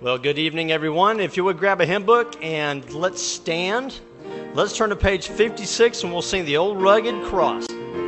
Well, good evening, everyone. If you would grab a hymn book and let's stand. Let's turn to page 56 and we'll sing the Old Rugged Cross.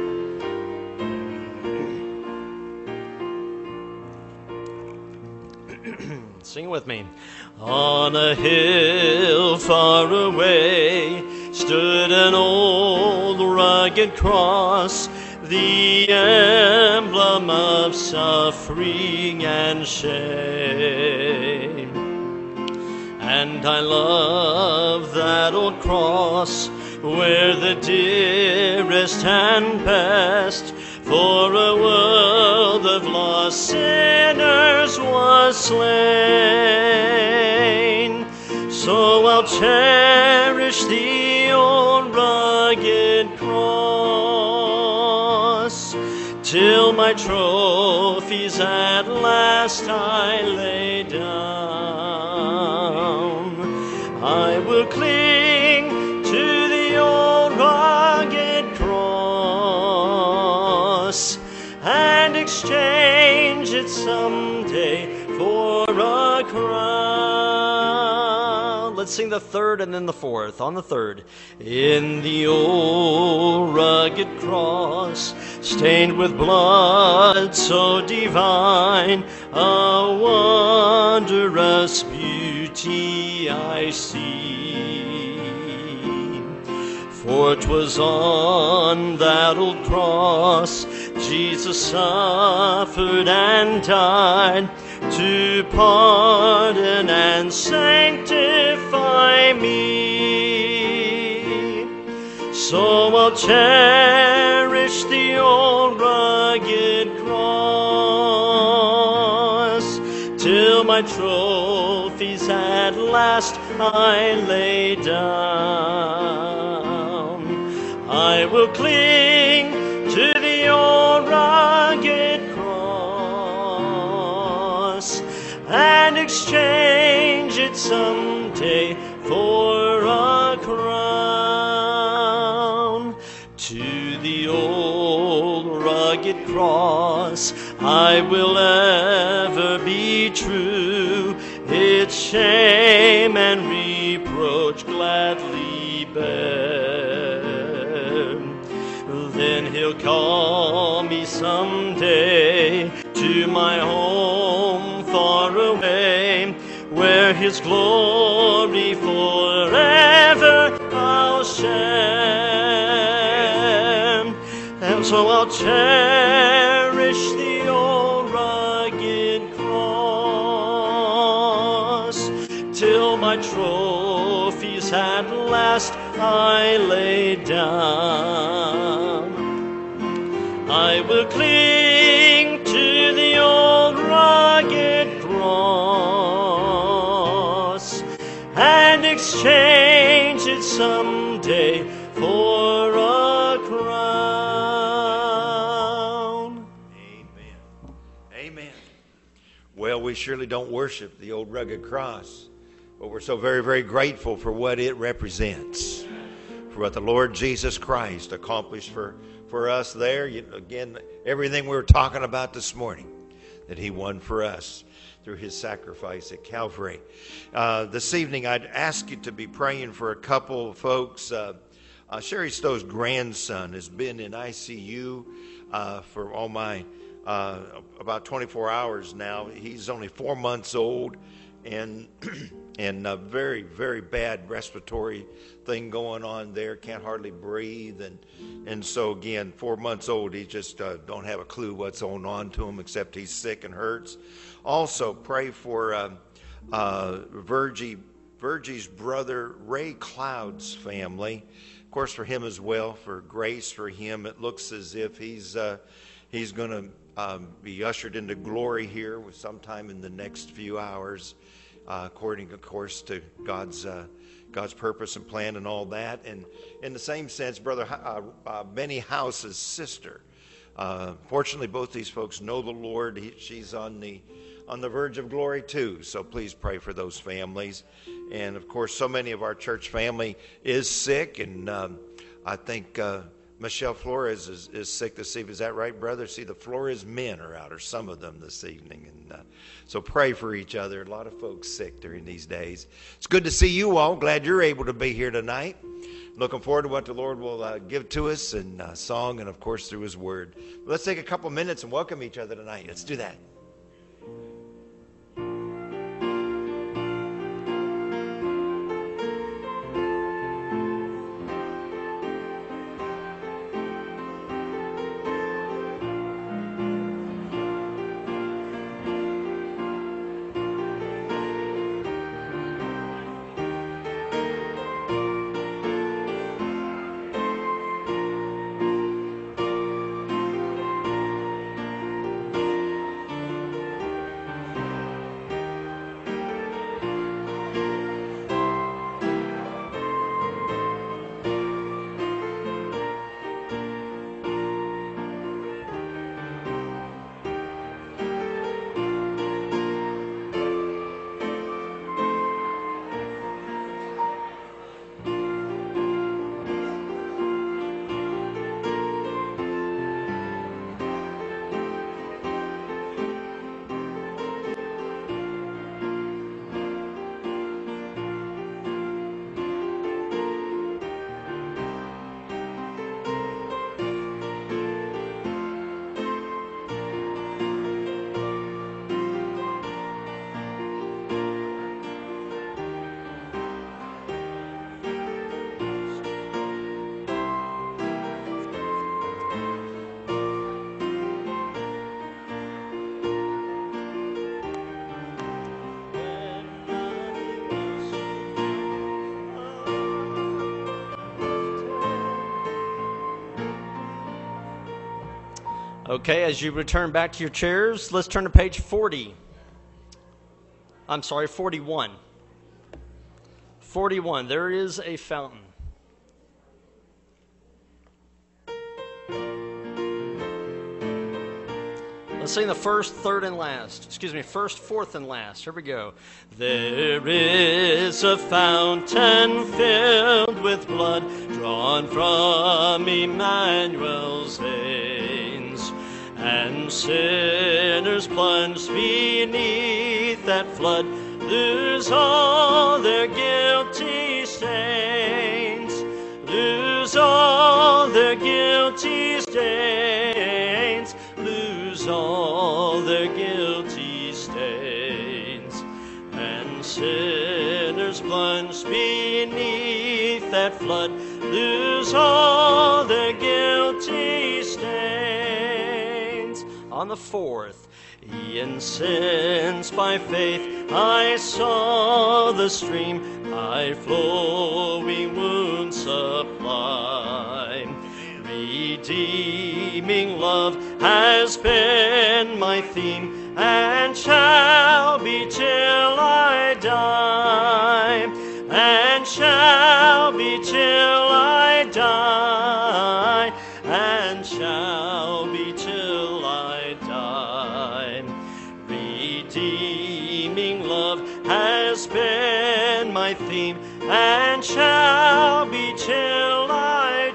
Sing with me. On a hill far away stood an old rugged cross, the emblem of suffering and shame. And I love that old cross where the dearest and best for a world of lost sinners was slain. So I'll cherish the old rugged cross till my trophies at last I lay down. I will cling to the old rugged cross and exchange it someday for a crown. Let's sing the third and then the fourth. On the third. In the old rugged cross, stained with blood so divine, a wondrous beauty I see. For 'twas on that old cross Jesus suffered and died to pardon and sanctify me. So I'll cherish the old rugged cross till my trophies at last I lay down. I will cling to the old rugged cross and exchange it someday for a crown. To the old rugged cross I will ever be true, its shame and reproach gladly bear. Then he'll call me someday to my home far away, where his glory forever I'll share. And so I'll cherish the old rugged cross till my trophies at last I lay down. I will cling to the old rugged cross and exchange it someday for a crown. Amen. Amen. Well, we surely don't worship the old rugged cross, but we're so very, very grateful for what it represents, for what the Lord Jesus Christ accomplished for us there. Again, everything we were talking about this morning that he won for us through his sacrifice at Calvary. This evening, I'd ask you to be praying for a couple of folks. Sherry Stowe's grandson has been in ICU for about 24 hours now. He's only 4 months old and a very, very bad respiratory thing going on there. Can't hardly breathe. And so, again, 4 months old, he just don't have a clue what's going on to him except he's sick and hurts. Also, pray for Virgie's brother Ray Cloud's family. Of course, for him as well, for grace for him. It looks as if he's going to be ushered into glory here sometime in the next few hours. According, of course, to God's purpose and plan and all that. And in the same sense, Brother Benny House's sister. Fortunately, both these folks know the Lord. She's on the verge of glory too. So please pray for those families. And of course, so many of our church family is sick, and I think Michelle Flores is sick this evening. Is that right, brother? See, the Flores men are out, or some of them this evening. And so pray for each other. A lot of folks sick during these days. It's good to see you all. Glad you're able to be here tonight. Looking forward to what the Lord will give to us in song and, of course, through His Word. Let's take a couple minutes and welcome each other tonight. Let's do that. Okay, as you return back to your chairs, let's turn to page 40. I'm sorry, 41. 41, there is a fountain. Let's sing the first, third, and last. Excuse me, first, fourth, and last. Here we go. There is a fountain filled with blood drawn from Emmanuel's veins, and sinners plunged beneath that flood lose all their guilty stains, lose all their guilty stains, lose all their guilty stains, and sinners plunged beneath that flood lose all their guilty stains. On the fourth, incensed by faith, I saw the stream my flowing wounds supply. Redeeming love has been my theme, and shall be till I die, and shall be till I die, and shall be till I die. Redeeming love has been my theme, and shall be till I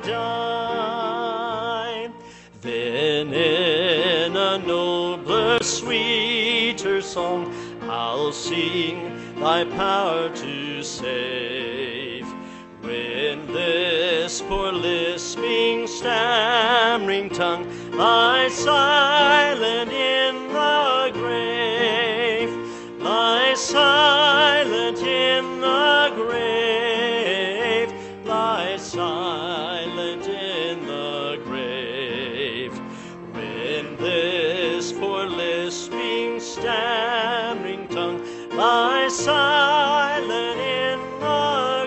die. Then in a nobler, sweeter song, I'll sing thy power to save. When this poor lisping, stammering tongue lies silent in the grave, lies silent in the grave, lies silent in the grave. When this poor lisping, stammering tongue lies silent in the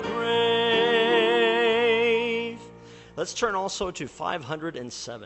grave. Let's turn also to 507.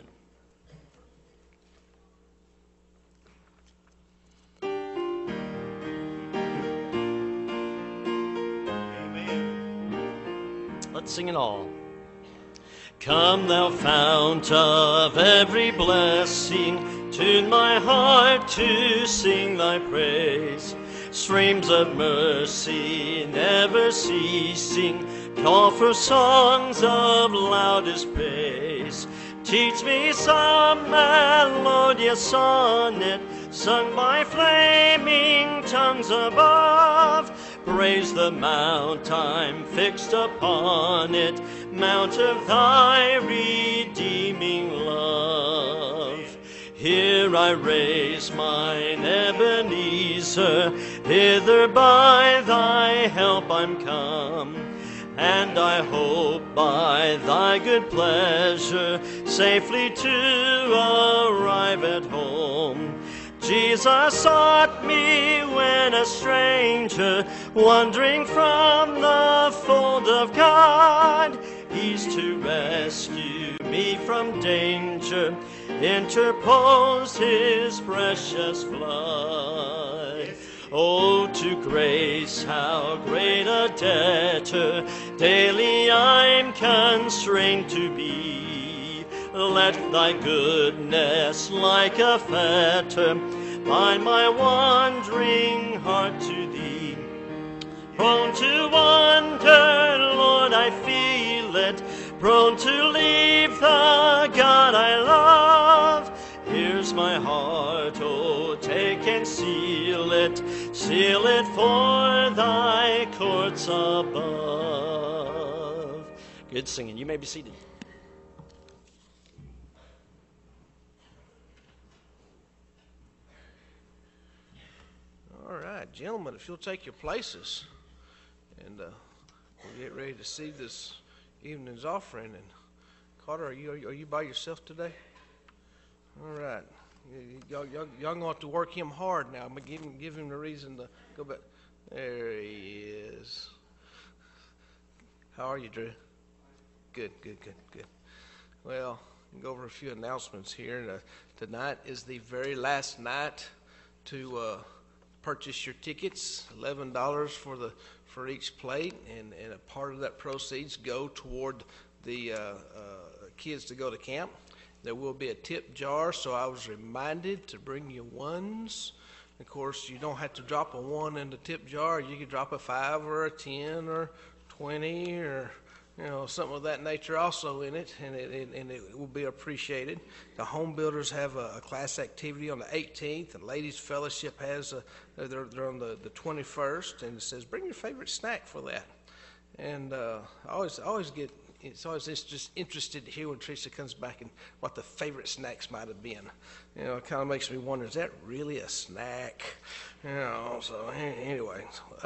Let's sing it all. Come, thou fount of every blessing, tune my heart to sing thy praise. Streams of mercy never ceasing, call for songs of loudest praise. Teach me some melodious sonnet, sung by flaming tongues above. Praise the mount I'm fixed upon it, mount of thy redeeming love. Here I raise mine Ebenezer, hither by thy help I'm come, and I hope by thy good pleasure safely to arrive at home. Jesus sought me when a stranger, wandering from the fold of God. He's to rescue me from danger, interposed his precious blood. Oh, to grace how great a debtor daily I'm constrained to be. Let thy goodness like a fetter bind my wandering heart to thee. Prone to wander, Lord, I feel it, prone to leave the God I love. Here's my heart, oh, take and seal it for thy courts above. Good singing. You may be seated. All right, gentlemen, if you'll take your places, and we'll get ready to see this evening's offering. And Carter, are you by yourself today? All right, y'all going to have to work him hard now. I'm gonna give him the reason to go back. There he is. How are you, Drew? Good. Well, we'll go over a few announcements here. Tonight is the very last night to purchase your tickets. $11 for each plate, and a part of that proceeds go toward the kids to go to camp. There will be a tip jar, so I was reminded to bring you ones. Of course, you don't have to drop a 1 in the tip jar. You can drop a 5 or a 10 or 20 or something of that nature also in it, and it will be appreciated. The home builders have a class activity on the 18th, and Ladies Fellowship has they're on the 21st, and it says bring your favorite snack for that. And I always get just interested to hear when Teresa comes back and what the favorite snacks might have been. It kind of makes me wonder, is that really a snack? So anyway.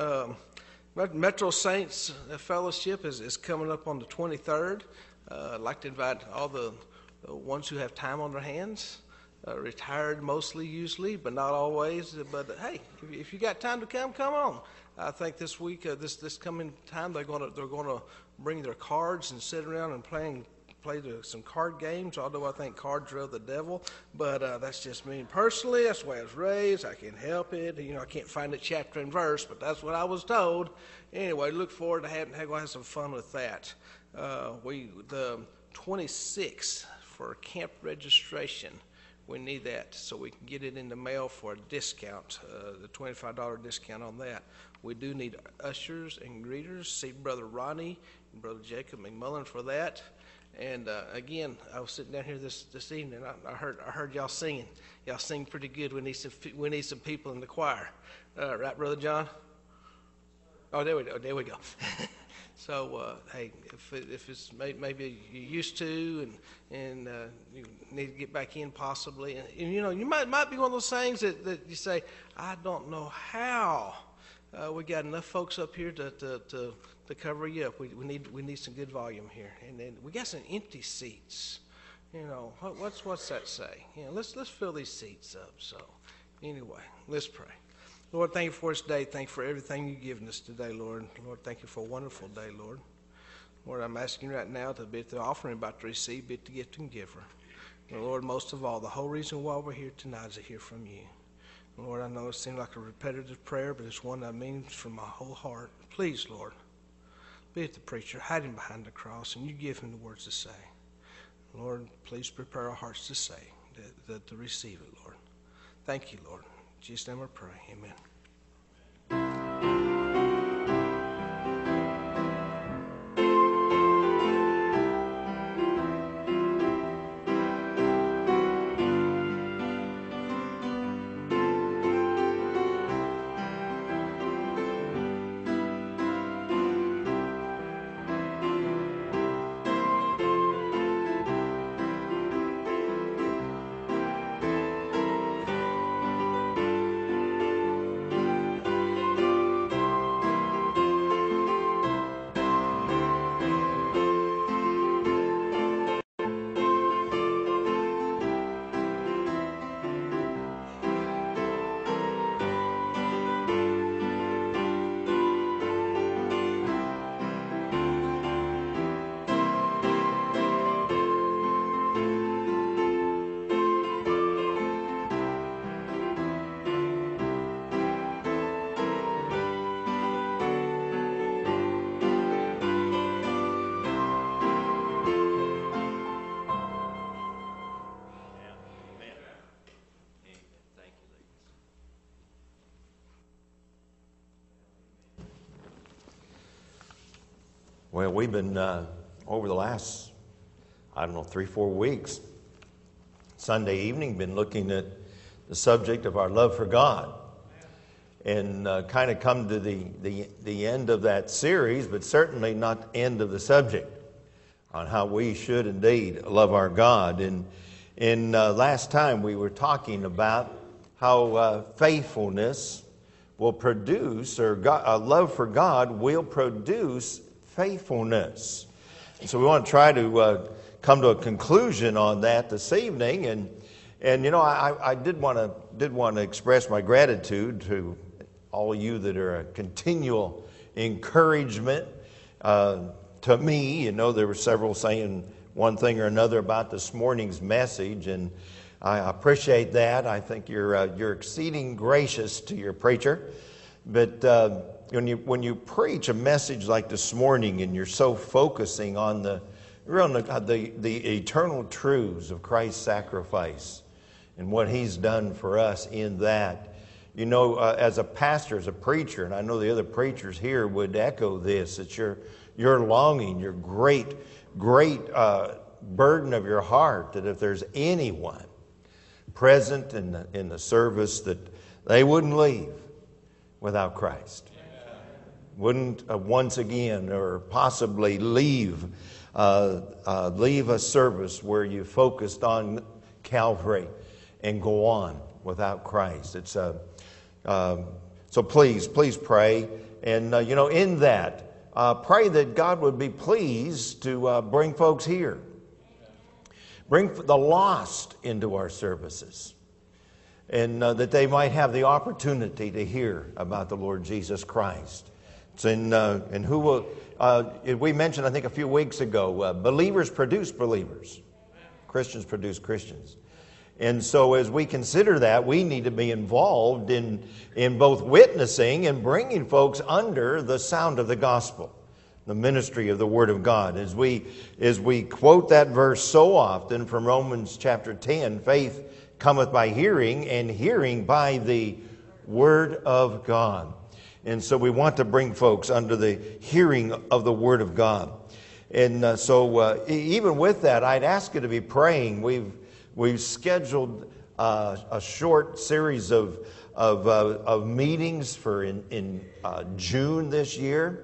Metro Saints Fellowship is coming up on the 23rd. I'd like to invite all the ones who have time on their hands, retired mostly usually, but not always. But hey, if you got time to come on. I think this week, this coming time, they're gonna bring their cards and sit around and play some card games, although I think cards are of the devil, but that's just me personally. That's the way I was raised. I can't help it. I can't find it chapter and verse, but that's what I was told. Anyway, look forward to have some fun with that. The 26th for camp registration, we need that so we can get it in the mail for a discount, the $25 discount on that. We do need ushers and greeters. See Brother Ronnie and Brother Jacob McMullen for that. And again, I was sitting down here this evening. I heard y'all singing. Y'all sing pretty good. We need some people in the choir, right, Brother John? Oh, there we go. So hey, if it's maybe you're used to and you need to get back in possibly, and you might be one of those things that you say, I don't know how. We got enough folks up here to cover you up. We need some good volume here, and then we got some empty seats. What's that say? Let's fill these seats up. So anyway, let's pray. Lord, thank you for this day. Thank you for everything you've given us today, Lord. Lord, thank you for a wonderful day, Lord. Lord, I'm asking you right now to be at the offering about to receive, be at the gift and giver. And Lord, most of all, the whole reason why we're here tonight is to hear from you. Lord, I know it seems like a repetitive prayer, but it's one I mean from my whole heart. Please, Lord, be at the preacher, hide him behind the cross, and you give him the words to say. Lord, please prepare our hearts to say, to receive it, Lord. Thank you, Lord. In Jesus' name I pray. Amen. Well, we've been, over the last, 3-4 weeks, Sunday evening, been looking at the subject of our love for God. And kind of come to the end of that series, but certainly not end of the subject on how we should indeed love our God. And last time we were talking about how faithfulness will produce, or a love for God will produce faithfulness. And so we want to try to come to a conclusion on that this evening. And you know, I did want to express my gratitude to all you that are a continual encouragement to me. You know, there were several saying one thing or another about this morning's message, and I appreciate that. I think you're exceeding gracious to your preacher. But when you preach a message like this morning, and you're so focusing on the eternal truths of Christ's sacrifice and what He's done for us in that. You know, as a pastor, as a preacher, and I know the other preachers here would echo this, that your longing, your great burden of your heart, that if there's anyone present in the service, that they wouldn't leave without Christ. Wouldn't once again, or possibly leave a service where you focused on Calvary and go on without Christ. It's so please pray, and you know, in that, pray that God would be pleased to bring folks here, bring the lost into our services, and that they might have the opportunity to hear about the Lord Jesus Christ. And who will? We mentioned, I think, a few weeks ago, believers produce believers, Christians produce Christians. And so as we consider that, we need to be involved in both witnessing and bringing folks under the sound of the gospel, the ministry of the Word of God. As we quote that verse so often from Romans chapter 10, faith cometh by hearing, and hearing by the Word of God. And so we want to bring folks under the hearing of the Word of God. And so even with that, I'd ask you to be praying. We've scheduled a short series of meetings for in June this year.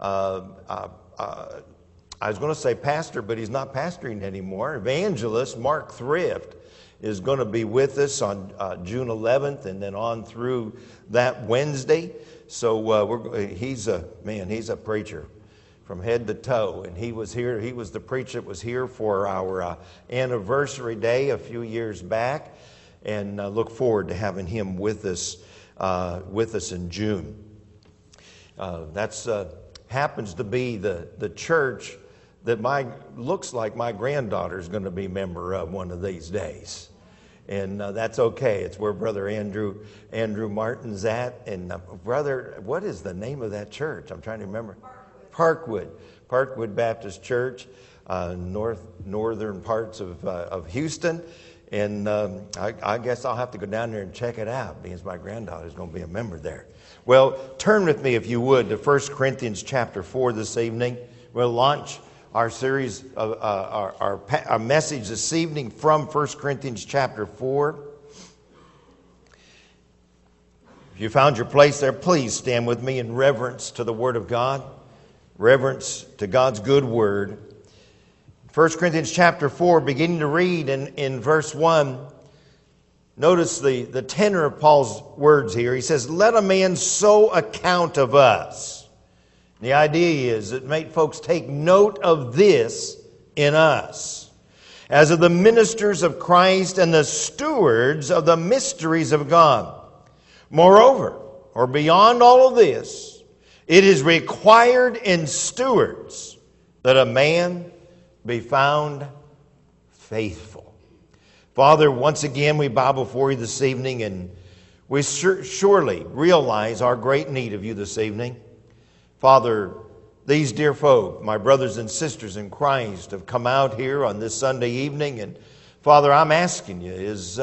I was going to say pastor, but he's not pastoring anymore. Evangelist Mark Thrift is going to be with us on June 11th, and then on through that Wednesday. So he's a preacher from head to toe, and he was here. He was the preacher that was here for our anniversary day a few years back, and look forward to having him with us in June. That's happens to be the church that looks like my granddaughter is going to be a member of one of these days. And that's okay. It's where Brother Andrew Martin's at. And brother, what is the name of that church? I'm trying to remember. Parkwood Baptist Church, northern parts of Houston. And I guess I'll have to go down there and check it out, because my granddaughter's going to be a member there. Well, turn with me, if you would, to 1 Corinthians chapter 4 this evening. We'll launch our series of our message this evening from 1 Corinthians chapter 4. If you found your place there, please stand with me in reverence to the Word of God, reverence to God's good Word. 1 Corinthians chapter 4, beginning to read in verse 1, notice the tenor of Paul's words here. He says, "Let a man so account of us." The idea is that make folks take note of this in us, as of the ministers of Christ and the stewards of the mysteries of God. Moreover, or beyond all of this, it is required in stewards that a man be found faithful. Father, once again we bow before you this evening, and we surely realize our great need of you this evening. Father, these dear folk, my brothers and sisters in Christ, have come out here on this Sunday evening, and Father, I'm asking you, as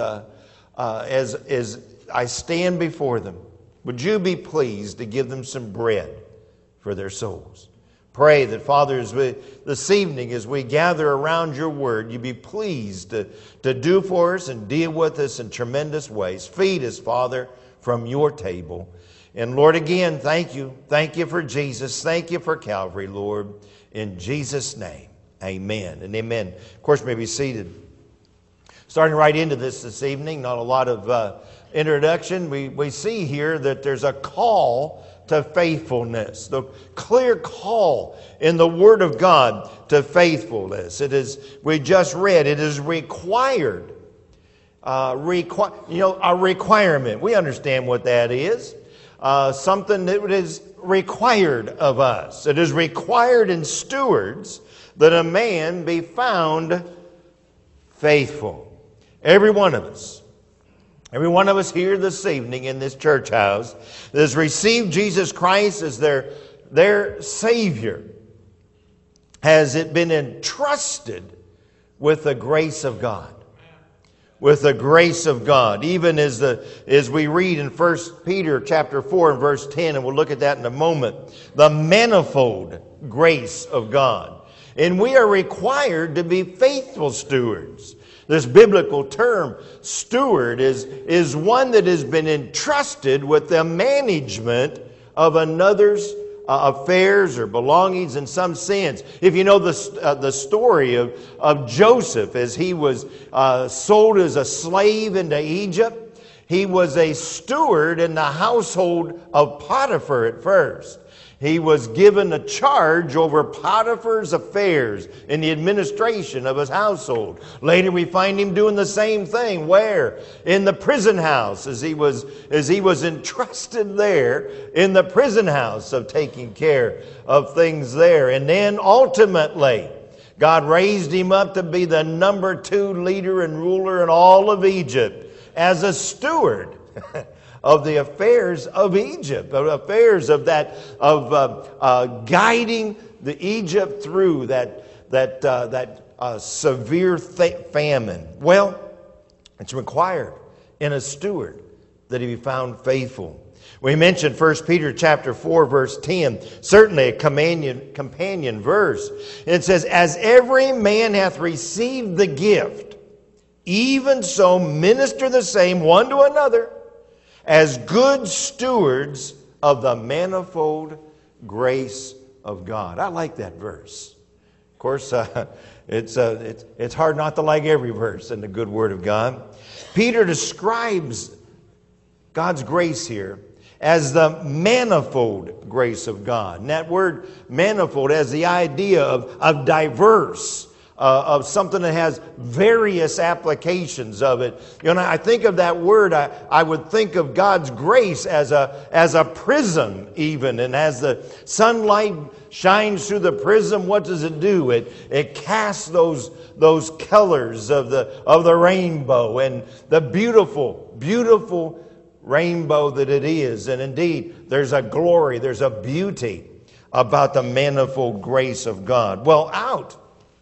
I stand before them, would you be pleased to give them some bread for their souls? Pray that, Father, this evening as we gather around your word, you be pleased to do for us and deal with us in tremendous ways. Feed us, Father, from your table. And Lord, again, thank you. Thank you for Jesus. Thank you for Calvary, Lord. In Jesus' name, amen and amen. Of course, you may be seated. Starting right into this evening, not a lot of introduction. We see here that there's a call to faithfulness. The clear call in the Word of God to faithfulness. It is, we just read, it is required. A requirement. We understand what that is. Something that is required of us. It is required in stewards that a man be found faithful. Every one of us here this evening in this church house that has received Jesus Christ as their Savior, has it been entrusted with the grace of God. With the grace of God. Even as we read in 1 Peter chapter 4 and verse 10, and we'll look at that in a moment, the manifold grace of God. And we are required to be faithful stewards. This biblical term, steward, is one that has been entrusted with the management of another's affairs or belongings in some sense. If you know the story of Joseph as he was sold as a slave into Egypt, he was a steward in the household of Potiphar at first. He was given a charge over Potiphar's affairs in the administration of his household. Later we find him doing the same thing. Where? In the prison house, as he was entrusted there in the prison house of taking care of things there. And then ultimately, God raised him up to be the number 2 leader and ruler in all of Egypt as a steward of the affairs of Egypt, of affairs of that, guiding the Egypt through that severe famine. Well, it's required in a steward that he be found faithful. We mentioned 1 Peter chapter 4, verse 10, certainly a companion verse. It says, "As every man hath received the gift, even so minister the same one to another, as good stewards of the manifold grace of God." I like that verse. Of course, it's hard not to like every verse in the good Word of God. Peter describes God's grace here as the manifold grace of God. And that word manifold has the idea of diverse, of something that has various applications of it. You know, I think of that word, I would think of God's grace as a prism even. And as the sunlight shines through the prism, what does it do? It casts those colors of the rainbow, and the beautiful rainbow that it is. And indeed, there's a glory, there's a beauty about the manifold grace of God. Well, out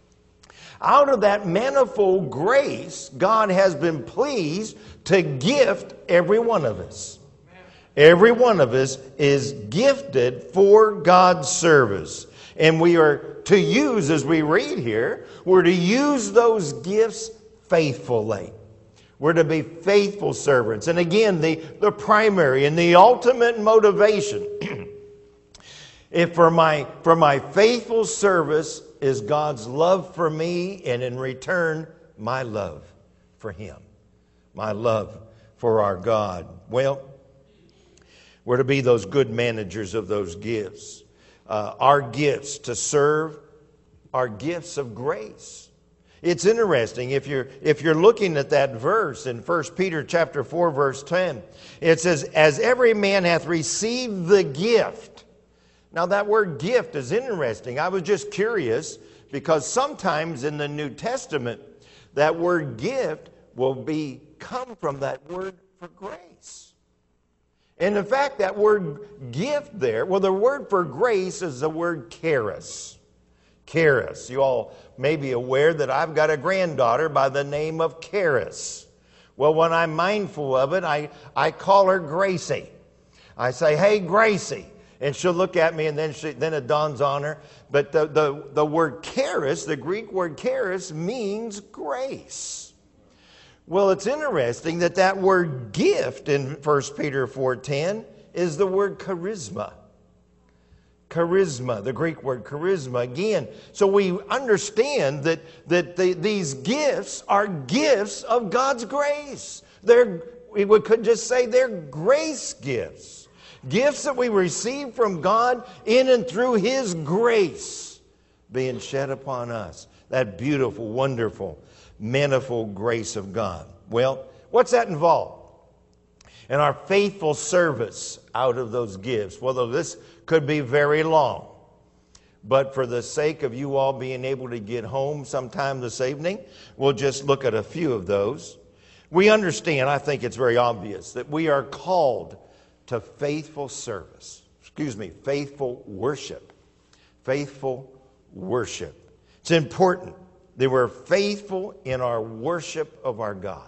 of that manifold grace, God has been pleased to gift every one of us. Every one of us is gifted for God's service. And we are to use, as we read here, we're to use those gifts faithfully. We're to be faithful servants. And again, the primary and the ultimate motivation for my faithful service is God's love for me, and in return, my love for Him. My love for our God. Well, we're to be those good managers of those gifts. Our gifts to serve are gifts of grace. It's interesting, if you're looking at that verse in 1 Peter chapter 4, verse 10, it says, "As every man hath received the gift." Now that word gift is interesting. I was just curious because sometimes in the New Testament that word gift will come from that word for grace. And in fact, that word gift there, well, the word for grace is the word charis. Charis. You all may be aware that I've got a granddaughter by the name of Charis. Well, when I'm mindful of it, I call her Gracie. I say, "Hey, Gracie." And she'll look at me, and then it dawns on her. But the word charis, the Greek word charis, means grace. Well, it's interesting that word gift in 1 Peter 4:10 is the word charisma. Charisma, the Greek word charisma again. So we understand that these gifts are gifts of God's grace. We could just say they're grace gifts. Gifts that we receive from God in and through His grace being shed upon us. That beautiful, wonderful, manifold grace of God. Well, what's that involve? And our faithful service out of those gifts. Well, this could be very long. But for the sake of you all being able to get home sometime this evening, we'll just look at a few of those. We understand, I think it's very obvious, that we are called to faithful service. Faithful worship. Faithful worship. It's important that we're faithful in our worship of our God.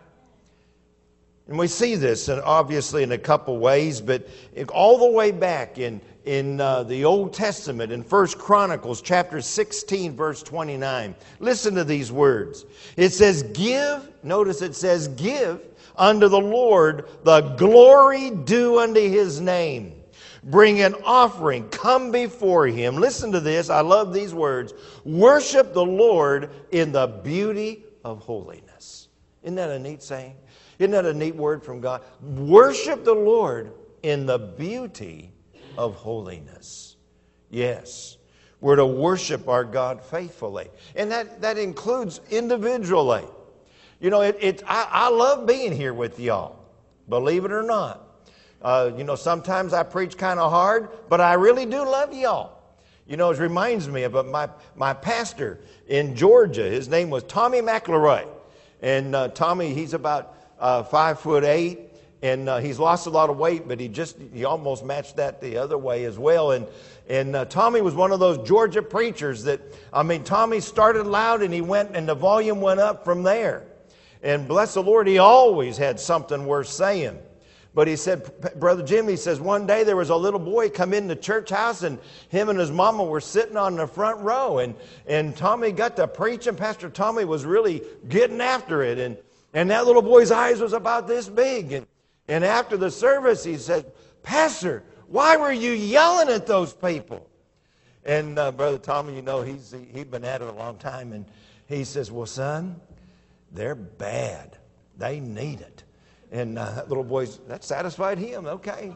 And we see this, and obviously in a couple ways, but all the way back in the Old Testament, in 1 Chronicles chapter 16, verse 29. Listen to these words. It says, give, notice it says, give unto the Lord the glory due unto His name. Bring an offering, come before Him. Listen to this, I love these words. Worship the Lord in the beauty of holiness. Isn't that a neat saying? Isn't that a neat word from God? Worship the Lord in the beauty of holiness. Yes, we're to worship our God faithfully. And that includes individually. You know, I love being here with y'all, believe it or not. Sometimes I preach kind of hard, but I really do love y'all. You know, it reminds me of my pastor in Georgia. His name was Tommy McElroy. And Tommy, he's about 5'8", and he's lost a lot of weight, but he almost matched that the other way as well. And Tommy was one of those Georgia preachers Tommy started loud and he went, and the volume went up from there. And bless the Lord, he always had something worth saying. But he said, Brother Jim, he says, one day there was a little boy come in the church house, and him and his mama were sitting on the front row. And Tommy got to preach, and Pastor Tommy was really getting after it. And that little boy's eyes was about this big. And after the service, he said, Pastor, why were you yelling at those people? And Brother Tommy, you know, he's been at it a long time. And he says, well, son, they're bad. They need it. And that little boy's, that satisfied him. Okay.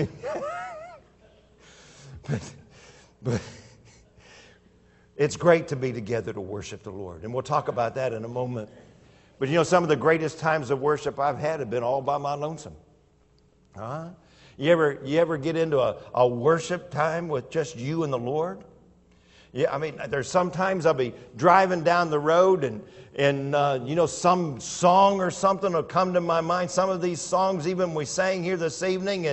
but it's great to be together to worship the Lord. And we'll talk about that in a moment. But you know, some of the greatest times of worship I've had have been all by my lonesome. You ever get into a worship time with just you and the Lord? Yeah, I mean, there's sometimes I'll be driving down the road and some song or something will come to my mind. Some of these songs even we sang here this evening,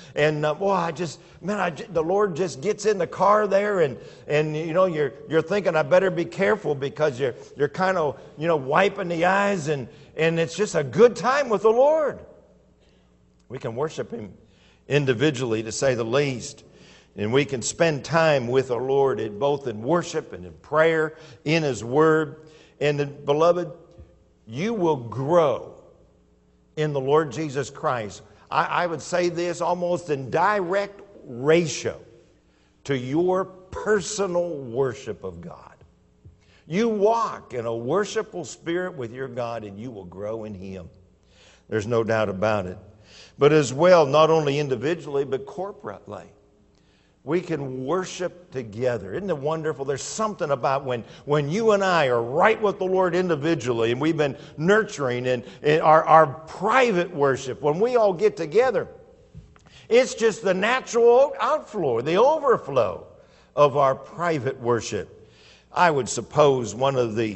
the Lord just gets in the car there, and you're thinking I better be careful because you're kind of wiping the eyes, and it's just a good time with the Lord. We can worship Him individually, to say the least. And we can spend time with our Lord both in worship and in prayer, in His Word. And beloved, you will grow in the Lord Jesus Christ. I would say this almost in direct ratio to your personal worship of God. You walk in a worshipful spirit with your God, and you will grow in Him. There's no doubt about it. But as well, not only individually, but corporately. We can worship together. Isn't it wonderful? There's something about when you and I are right with the Lord individually, and we've been nurturing and our private worship, when we all get together, it's just the natural outflow, the overflow of our private worship. I would suppose one of the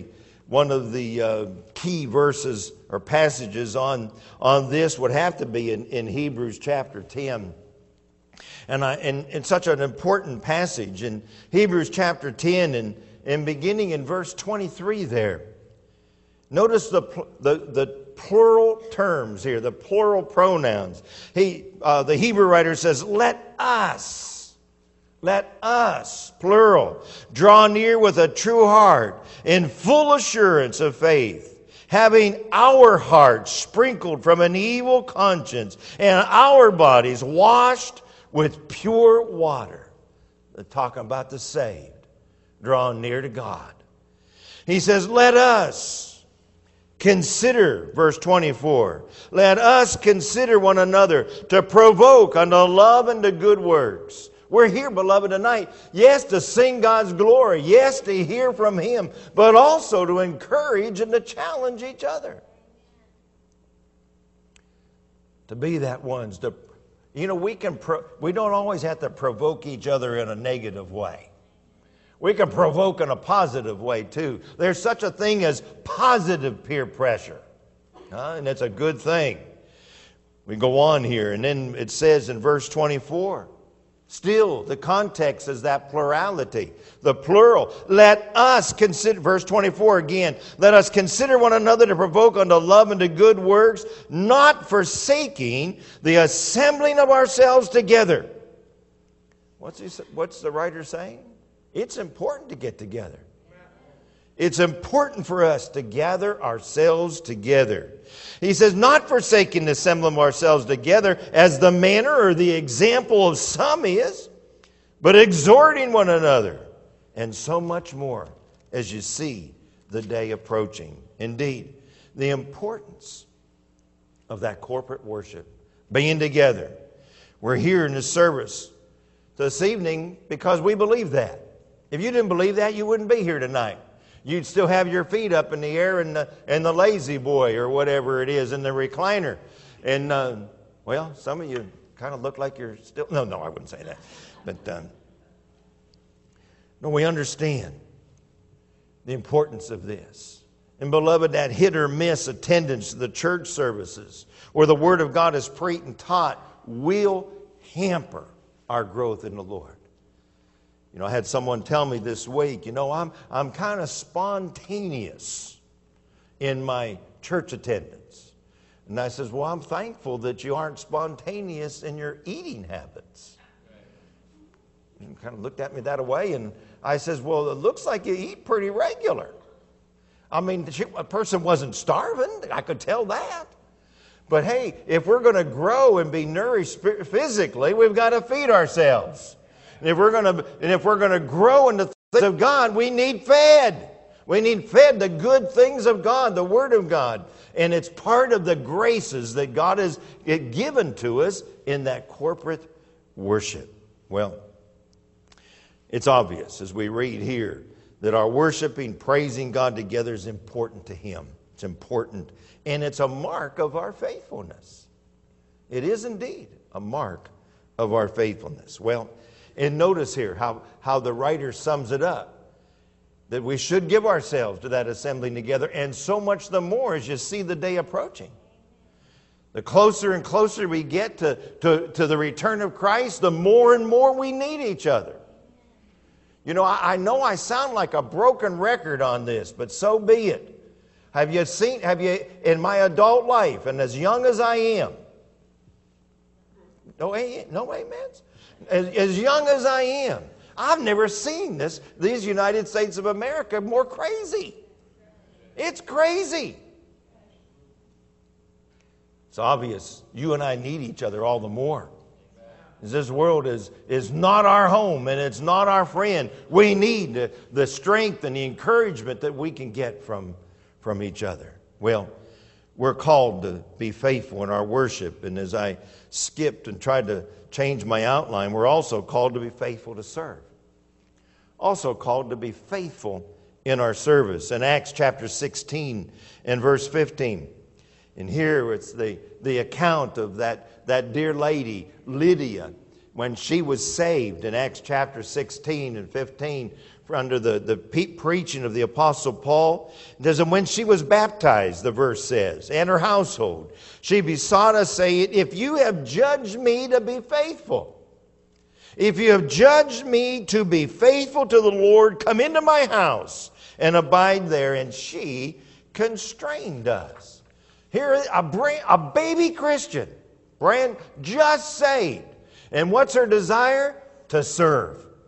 key verses or passages on this would have to be in Hebrews chapter 10. And such an important passage in Hebrews chapter 10 and beginning in verse 23 there. Notice the plural terms here, the plural pronouns. The Hebrew writer says, let us. Let us, plural, draw near with a true heart in full assurance of faith, having our hearts sprinkled from an evil conscience and our bodies washed with pure water. They're talking about the saved, drawing near to God. He says, let us consider, verse 24, let us consider one another to provoke unto love and to good works. We're here, beloved, tonight, yes, to sing God's glory, yes, to hear from Him, but also to encourage and to challenge each other. To be that ones. We don't always have to provoke each other in a negative way. We can provoke in a positive way, too. There's such a thing as positive peer pressure, and it's a good thing. We go on here, and then it says in verse 24, still, the context is that plurality, the plural. Let us consider, verse 24 again, let us consider one another to provoke unto love and to good works, not forsaking the assembling of ourselves together. What's the writer saying? It's important to get together. It's important for us to gather ourselves together. He says, not forsaking the assembling of ourselves together as the manner or the example of some is, but exhorting one another, and so much more as you see the day approaching. Indeed, the importance of that corporate worship, being together. We're here in this service this evening because we believe that. If you didn't believe that, you wouldn't be here tonight. You'd still have your feet up in the air in the lazy boy or whatever it is in the recliner. And, some of you kind of look like you're still... No, I wouldn't say that. But, no, we understand the importance of this. And, beloved, that hit or miss attendance to the church services where the Word of God is preached and taught will hamper our growth in the Lord. I had someone tell me this week, I'm kind of spontaneous in my church attendance. And I says, well, I'm thankful that you aren't spontaneous in your eating habits. And kind of looked at me that way, and I says, well, it looks like you eat pretty regular. I mean, a person wasn't starving, I could tell that. But hey, if we're going to grow and be nourished physically, we've got to feed ourselves. And if we're going to grow in the things of God, we need fed. We need fed the good things of God, the Word of God. And it's part of the graces that God has given to us in that corporate worship. Well, it's obvious as we read here that our worshiping, praising God together is important to Him. It's important. And it's a mark of our faithfulness. It is indeed a mark of our faithfulness. Well, and notice here how the writer sums it up. That we should give ourselves to that assembling together, and so much the more as you see the day approaching. The closer and closer we get to the return of Christ, the more and more we need each other. I know I sound like a broken record on this, but so be it. Have you in my adult life, and as young as I am, no amens? As young as I am, I've never seen these United States of America more crazy. It's crazy. It's obvious you and I need each other all the more. This world is not our home and it's not our friend. We need the strength and the encouragement that we can get from each other. Well, we're called to be faithful in our worship. And as I skipped and tried to change my outline, we're also called to be faithful to serve. Also called to be faithful in our service. In Acts chapter 16 and verse 15. And here it's the account of that dear lady, Lydia, when she was saved in Acts chapter 16 and 15 under the preaching of the Apostle Paul. And when she was baptized, the verse says, and her household, she besought us, saying, if you have judged me to be faithful, if you have judged me to be faithful to the Lord, come into my house and abide there. And she constrained us. Here, a baby Christian, just saved. And what's her desire? To serve.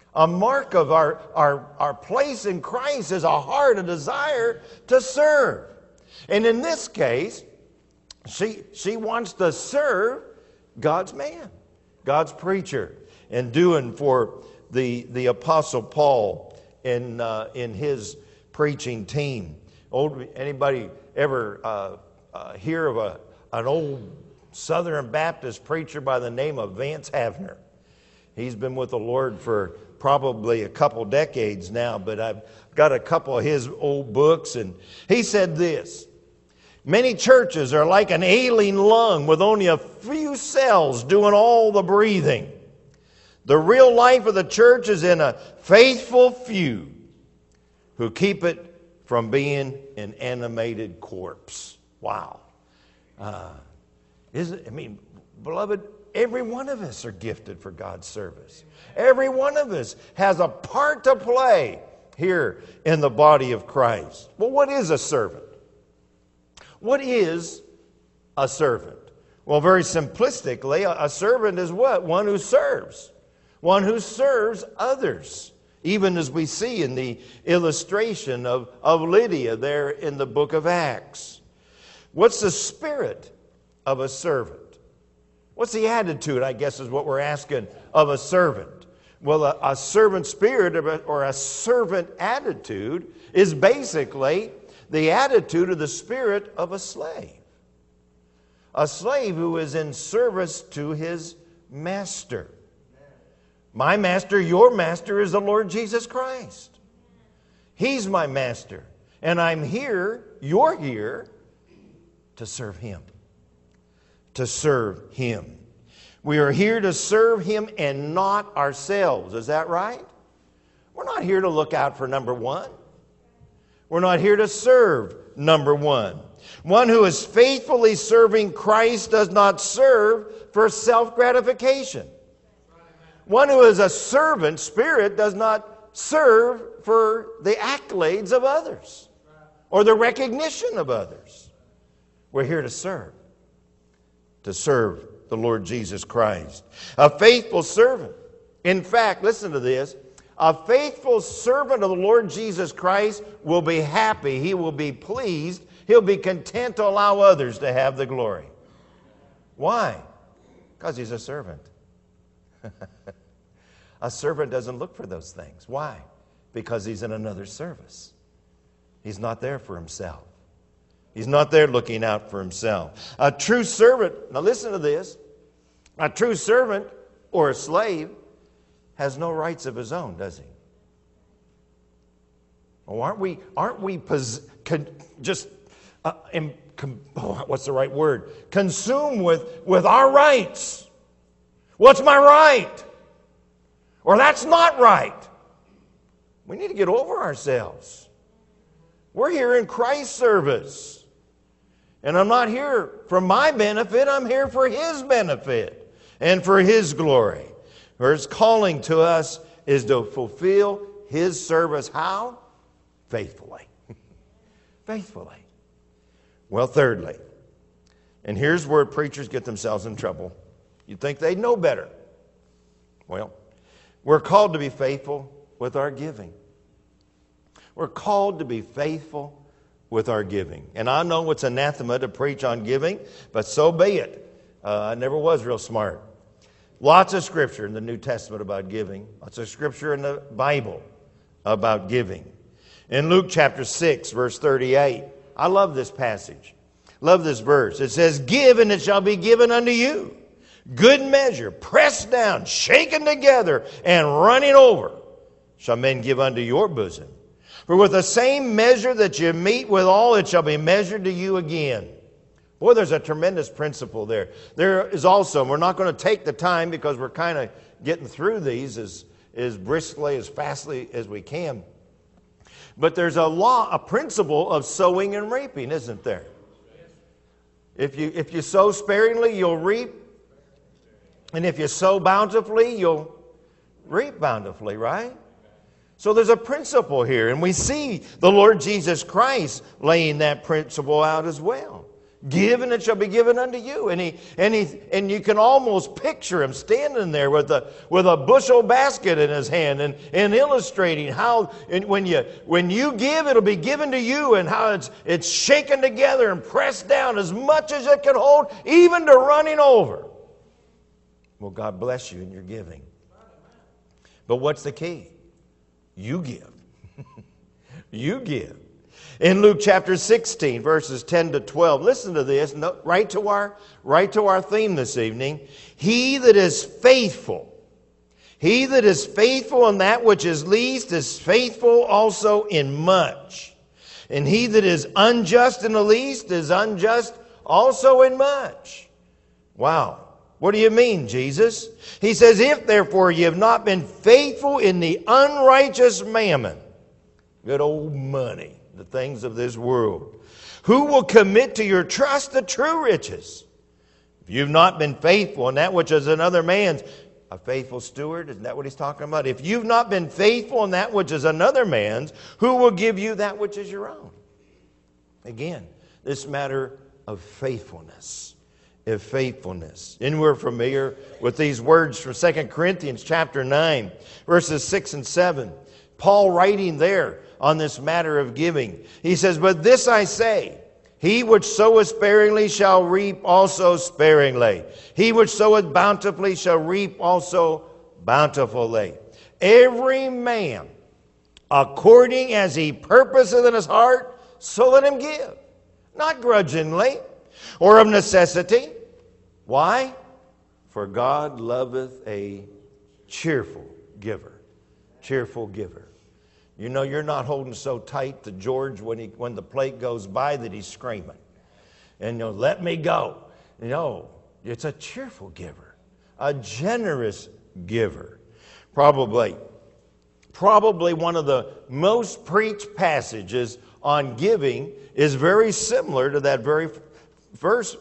A mark of our place in Christ is a heart, a desire to serve. And in this case, she wants to serve God's man, God's preacher, and doing for the Apostle Paul in his preaching team. Anybody ever hear of an old Southern Baptist preacher by the name of Vance Havner? He's been with the Lord for probably a couple decades now, but I've got a couple of his old books, and he said this: many churches are like an ailing lung with only a few cells doing all the breathing. The real life of the church is in a faithful few who keep it from being an animated corpse. Wow. Beloved, every one of us are gifted for God's service. Every one of us has a part to play here in the body of Christ. Well, what is a servant? What is a servant? Well, very simplistically, a servant is what? One who serves. One who serves others. Even as we see in the illustration of Lydia there in the book of Acts. What's the spirit of a servant? What's the attitude, I guess, is what we're asking of a servant. Well, a servant spirit or a servant attitude is basically the attitude of the spirit of a slave. A slave who is in service to his master. My master, your master, is the Lord Jesus Christ. He's my master. And I'm here, you're here, to serve Him. To serve Him. We are here to serve Him and not ourselves. Is that right? We're not here to look out for number one. We're not here to serve number one. One who is faithfully serving Christ does not serve for self-gratification. One who is a servant spirit does not serve for the accolades of others or the recognition of others. We're here to serve the Lord Jesus Christ. A faithful servant. In fact, listen to this. A faithful servant of the Lord Jesus Christ will be happy. He will be pleased. He'll be content to allow others to have the glory. Why? Because he's a servant. A servant doesn't look for those things. Why? Because he's in another service. He's not there for himself. He's not there looking out for himself. A true servant, now listen to this. A true servant or a slave has no rights of his own, does he? Oh, aren't we what's the right word? Consumed with our rights. What's my right? Or that's not right. We need to get over ourselves. We're here in Christ's service. And I'm not here for my benefit. I'm here for His benefit and for His glory. His calling to us is to fulfill His service. How? Faithfully. Faithfully. Well, thirdly, and here's where preachers get themselves in trouble. You'd think they'd know better. Well, we're called to be faithful with our giving. We're called to be faithful with our giving. And I know it's anathema to preach on giving, but so be it. I never was real smart. Lots of scripture in the New Testament about giving. Lots of scripture in the Bible about giving. In Luke chapter 6, verse 38, I love this passage. Love this verse. It says, "Give, and it shall be given unto you. Good measure, pressed down, shaken together, and running over, shall men give unto your bosom. For with the same measure that you meet withal, it shall be measured to you again." Boy, there's a tremendous principle there. There is also, and we're not going to take the time because we're kind of getting through these as briskly, as fastly as we can. But there's a principle of sowing and reaping, isn't there? If you sow sparingly, you'll reap. And if you sow bountifully, you'll reap bountifully, right? So there's a principle here, and we see the Lord Jesus Christ laying that principle out as well Give and it shall be given unto you. And you can almost picture him standing there with a bushel basket in his hand and illustrating how when you give, it'll be given to you, and how it's shaken together and pressed down as much as it can hold, even to running over. Well, God bless you in your giving. But what's the key? You give. You give. In Luke chapter 16, verses 10 to 12, listen to this, right to our theme this evening. He that is faithful in that which is least is faithful also in much. And he that is unjust in the least is unjust also in much. Wow. What do you mean, Jesus? He says, if therefore ye have not been faithful in the unrighteous mammon, good old money, the things of this world, who will commit to your trust the true riches? If you've not been faithful in that which is another man's, a faithful steward, isn't that what he's talking about? If you've not been faithful in that which is another man's, who will give you that which is your own? Again, this matter of faithfulness. Of faithfulness. And we're familiar with these words from 2 Corinthians chapter 9, verses 6 and 7. Paul writing there on this matter of giving. He says, but this I say, he which soweth sparingly shall reap also sparingly. He which soweth bountifully shall reap also bountifully. Every man, according as he purposeth in his heart, so let him give. Not grudgingly, or of necessity. Why? For God loveth a cheerful giver. Cheerful giver. You know, you're not holding so tight to George when the plate goes by that he's screaming. And let me go. No, it's a cheerful giver. A generous giver. Probably one of the most preached passages on giving is very similar to that very verse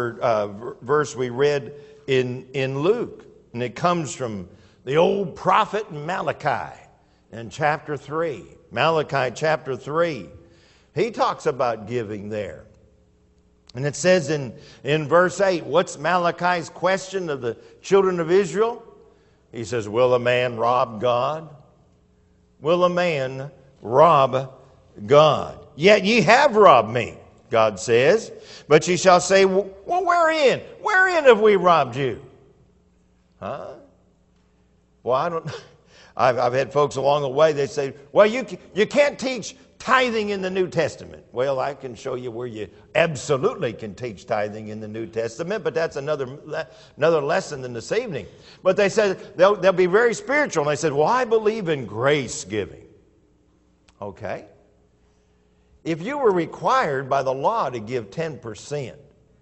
we read in Luke. And it comes from the old prophet Malachi in chapter 3. Malachi chapter 3. He talks about giving there. And it says in verse 8, what's Malachi's question of the children of Israel? He says, will a man rob God? Will a man rob God? Yet ye have robbed me, God says. But ye shall say, well, wherein? Wherein have we robbed you? Huh? Well, I don't. I've had folks along the way, they say, well, you can't teach tithing in the New Testament. Well, I can show you where you absolutely can teach tithing in the New Testament, but that's another lesson than this evening. But they said they'll be very spiritual. And they said, well, I believe in grace giving. Okay. If you were required by the law to give 10%,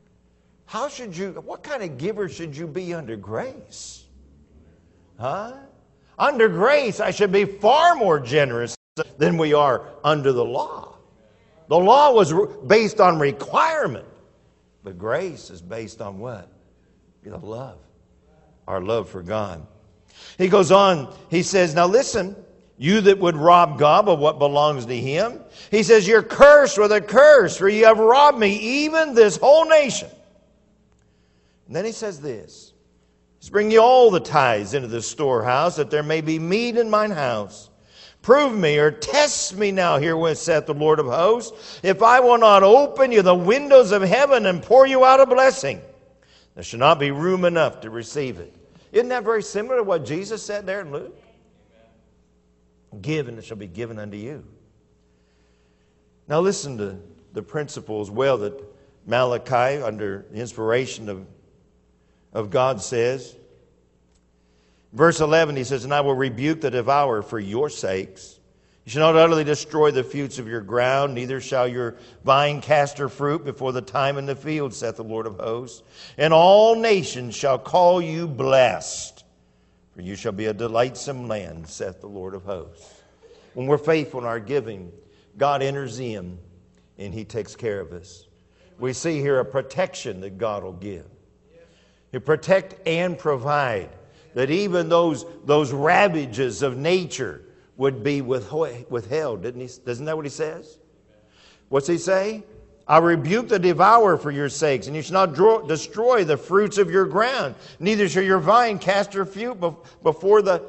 what kind of giver should you be under grace? Huh? Under grace, I should be far more generous than we are under the law. The law was based on requirement, but grace is based on what? Love. Our love for God. He goes on, he says, now listen, you that would rob God of what belongs to Him. He says, you're cursed with a curse, for you have robbed me, even this whole nation. And then he says this, bring ye all the tithes into the storehouse, that there may be meat in mine house. Prove me, or test me now herewith, saith the Lord of hosts, if I will not open you the windows of heaven and pour you out a blessing. There shall not be room enough to receive it. Isn't that very similar to what Jesus said there in Luke? Give, and it shall be given unto you. Now listen to the principle as well that Malachi, under the inspiration of God, says. Verse 11, he says, and I will rebuke the devourer for your sakes. You shall not utterly destroy the fruits of your ground, neither shall your vine cast her fruit before the time in the field, saith the Lord of hosts. And all nations shall call you blessed, for you shall be a delightsome land, saith the Lord of hosts. When we're faithful in our giving, God enters in and He takes care of us. We see here a protection that God will give. He'll protect and provide. That even those ravages of nature would be withheld, didn't he? Isn't that what he says? What's he say? I rebuke the devourer for your sakes, and you shall not destroy the fruits of your ground. Neither shall your vine cast her fruit before the...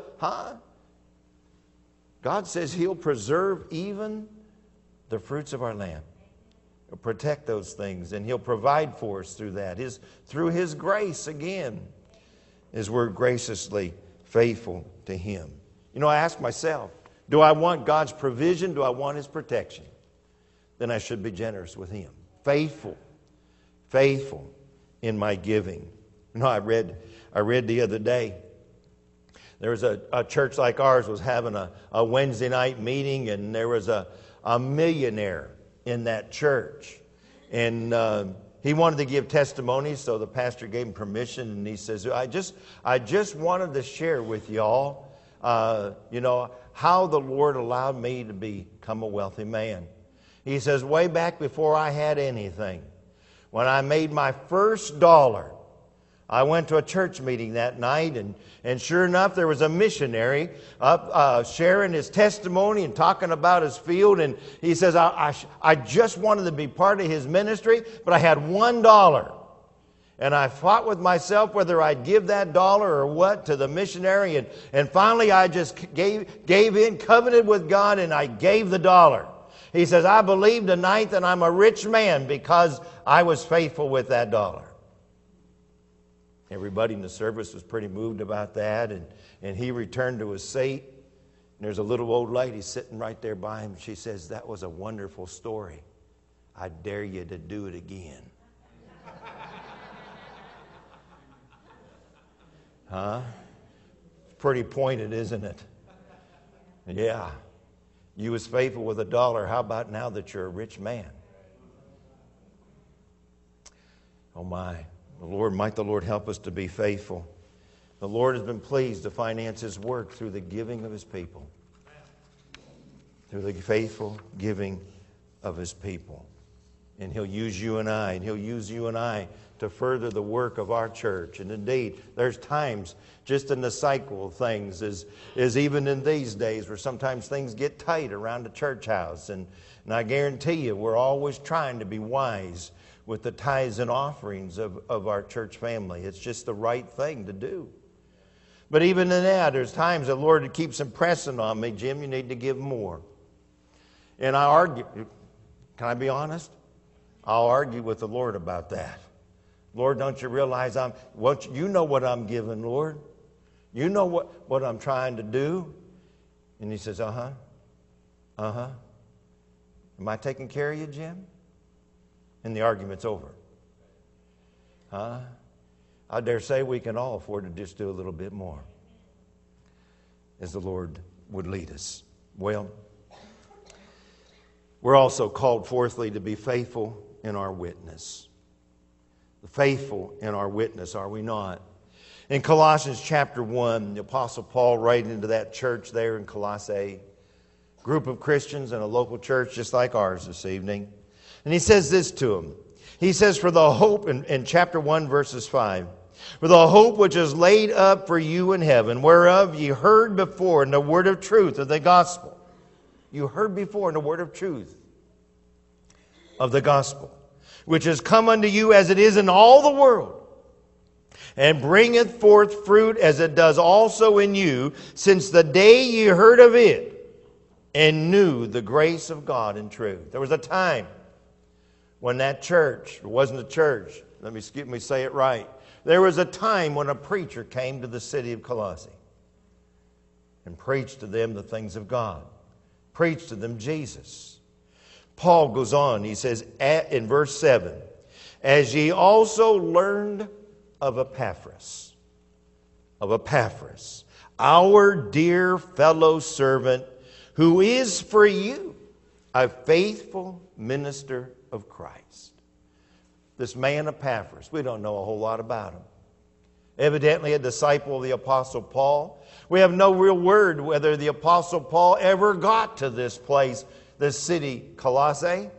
God says He'll preserve even the fruits of our land. He'll protect those things, and He'll provide for us through that. Through His grace, again, as we're graciously faithful to Him. You know, I ask myself, do I want God's provision? Do I want His protection? Then I should be generous with Him. Faithful in my giving. You know, I read the other day, there was a church like ours was having a Wednesday night meeting, and there was a millionaire in that church. And he wanted to give testimonies, so the pastor gave him permission, and he says, I just wanted to share with y'all, how the Lord allowed me to become a wealthy man. He says, way back before I had anything, when I made my first dollar, I went to a church meeting that night, and sure enough, there was a missionary up sharing his testimony and talking about his field. And he says, I just wanted to be part of his ministry, but I had $1. And I fought with myself whether I'd give that dollar or what to the missionary. And finally, I just gave in, covenanted with God, and I gave the dollar. He says, I believe tonight that I'm a rich man because I was faithful with that dollar. Everybody in the service was pretty moved about that, and he returned to his seat. And there's a little old lady sitting right there by him. She says, that was a wonderful story. I dare you to do it again. Huh? Pretty pointed, isn't it? Yeah. You was faithful with $1. How about now that you're a rich man? Oh my. Might the Lord help us to be faithful. The Lord has been pleased to finance His work through the giving of His people. Through the faithful giving of His people. And He'll use you and I, and He'll use you and I to further the work of our church. And indeed, there's times just in the cycle of things, as even in these days, where sometimes things get tight around the church house. And I guarantee you, we're always trying to be wise with the tithes and offerings of our church family. It's just the right thing to do. But even in that, there's times the Lord keeps impressing on me, Jim, you need to give more. And I argue, can I be honest? I'll argue with the Lord about that. Lord, don't you realize you know what I'm giving, Lord? You know what I'm trying to do? And He says, Am I taking care of you, Jim? And the argument's over. I dare say we can all afford to just do a little bit more as the Lord would lead us. Well, we're also called, fourthly, to be faithful in our witness. Faithful in our witness, are we not? In Colossians chapter 1, the Apostle Paul, writing into that church there in Colossae, group of Christians in a local church just like ours this evening. And he says this to them. He says, for the hope, in chapter 1, verses 5, for the hope which is laid up for you in heaven, whereof ye heard before in the word of truth of the gospel. You heard before in the word of truth of the gospel, which has come unto you as it is in all the world, and bringeth forth fruit as it does also in you, since the day ye heard of it, and knew the grace of God in truth. There was a time when that church, it wasn't a church, let me say it right. There was a time when a preacher came to the city of Colossae and preached to them the things of God, preached to them Jesus. Paul goes on, he says in verse 7, as ye also learned of Epaphras, our dear fellow servant, who is for you a faithful minister of Christ. This man Epaphras, we don't know a whole lot about him. Evidently a disciple of the Apostle Paul. We have no real word whether the Apostle Paul ever got to this place, this city, Colossae.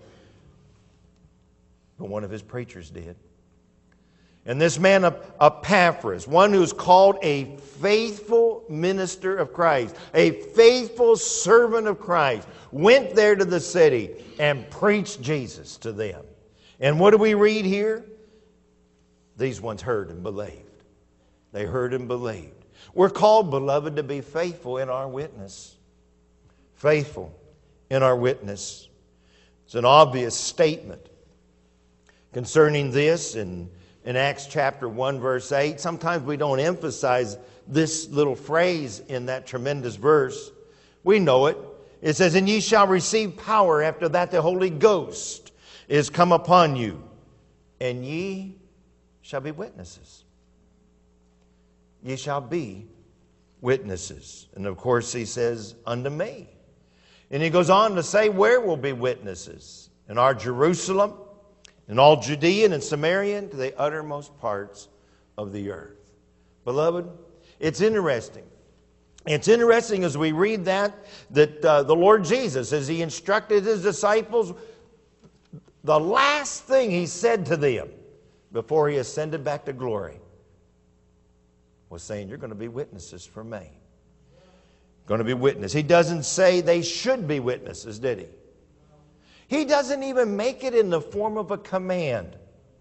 But one of his preachers did. And this man Epaphras, one who's called a faithful minister of Christ, a faithful servant of Christ, went there to the city and preached Jesus to them. And what do we read here? These ones heard and believed. They heard and believed. We're called, beloved, to be faithful in our witness. Faithful in our witness. It's an obvious statement concerning this in Acts chapter 1, verse 8. Sometimes we don't emphasize this little phrase in that tremendous verse. We know it. It says, "And ye shall receive power. After that the Holy Ghost is come upon you. And ye shall be witnesses." Ye shall be witnesses. And of course he says, "Unto me." And he goes on to say, where will be witnesses? In our Jerusalem, in all Judea and Samaria, and to the uttermost parts of the earth. Beloved, it's interesting. It's interesting as we read that the Lord Jesus, as he instructed his disciples, the last thing he said to them before he ascended back to glory was saying, "You're going to be witnesses for me." Going to be witnesses. He doesn't say they should be witnesses, did he? He doesn't even make it in the form of a command.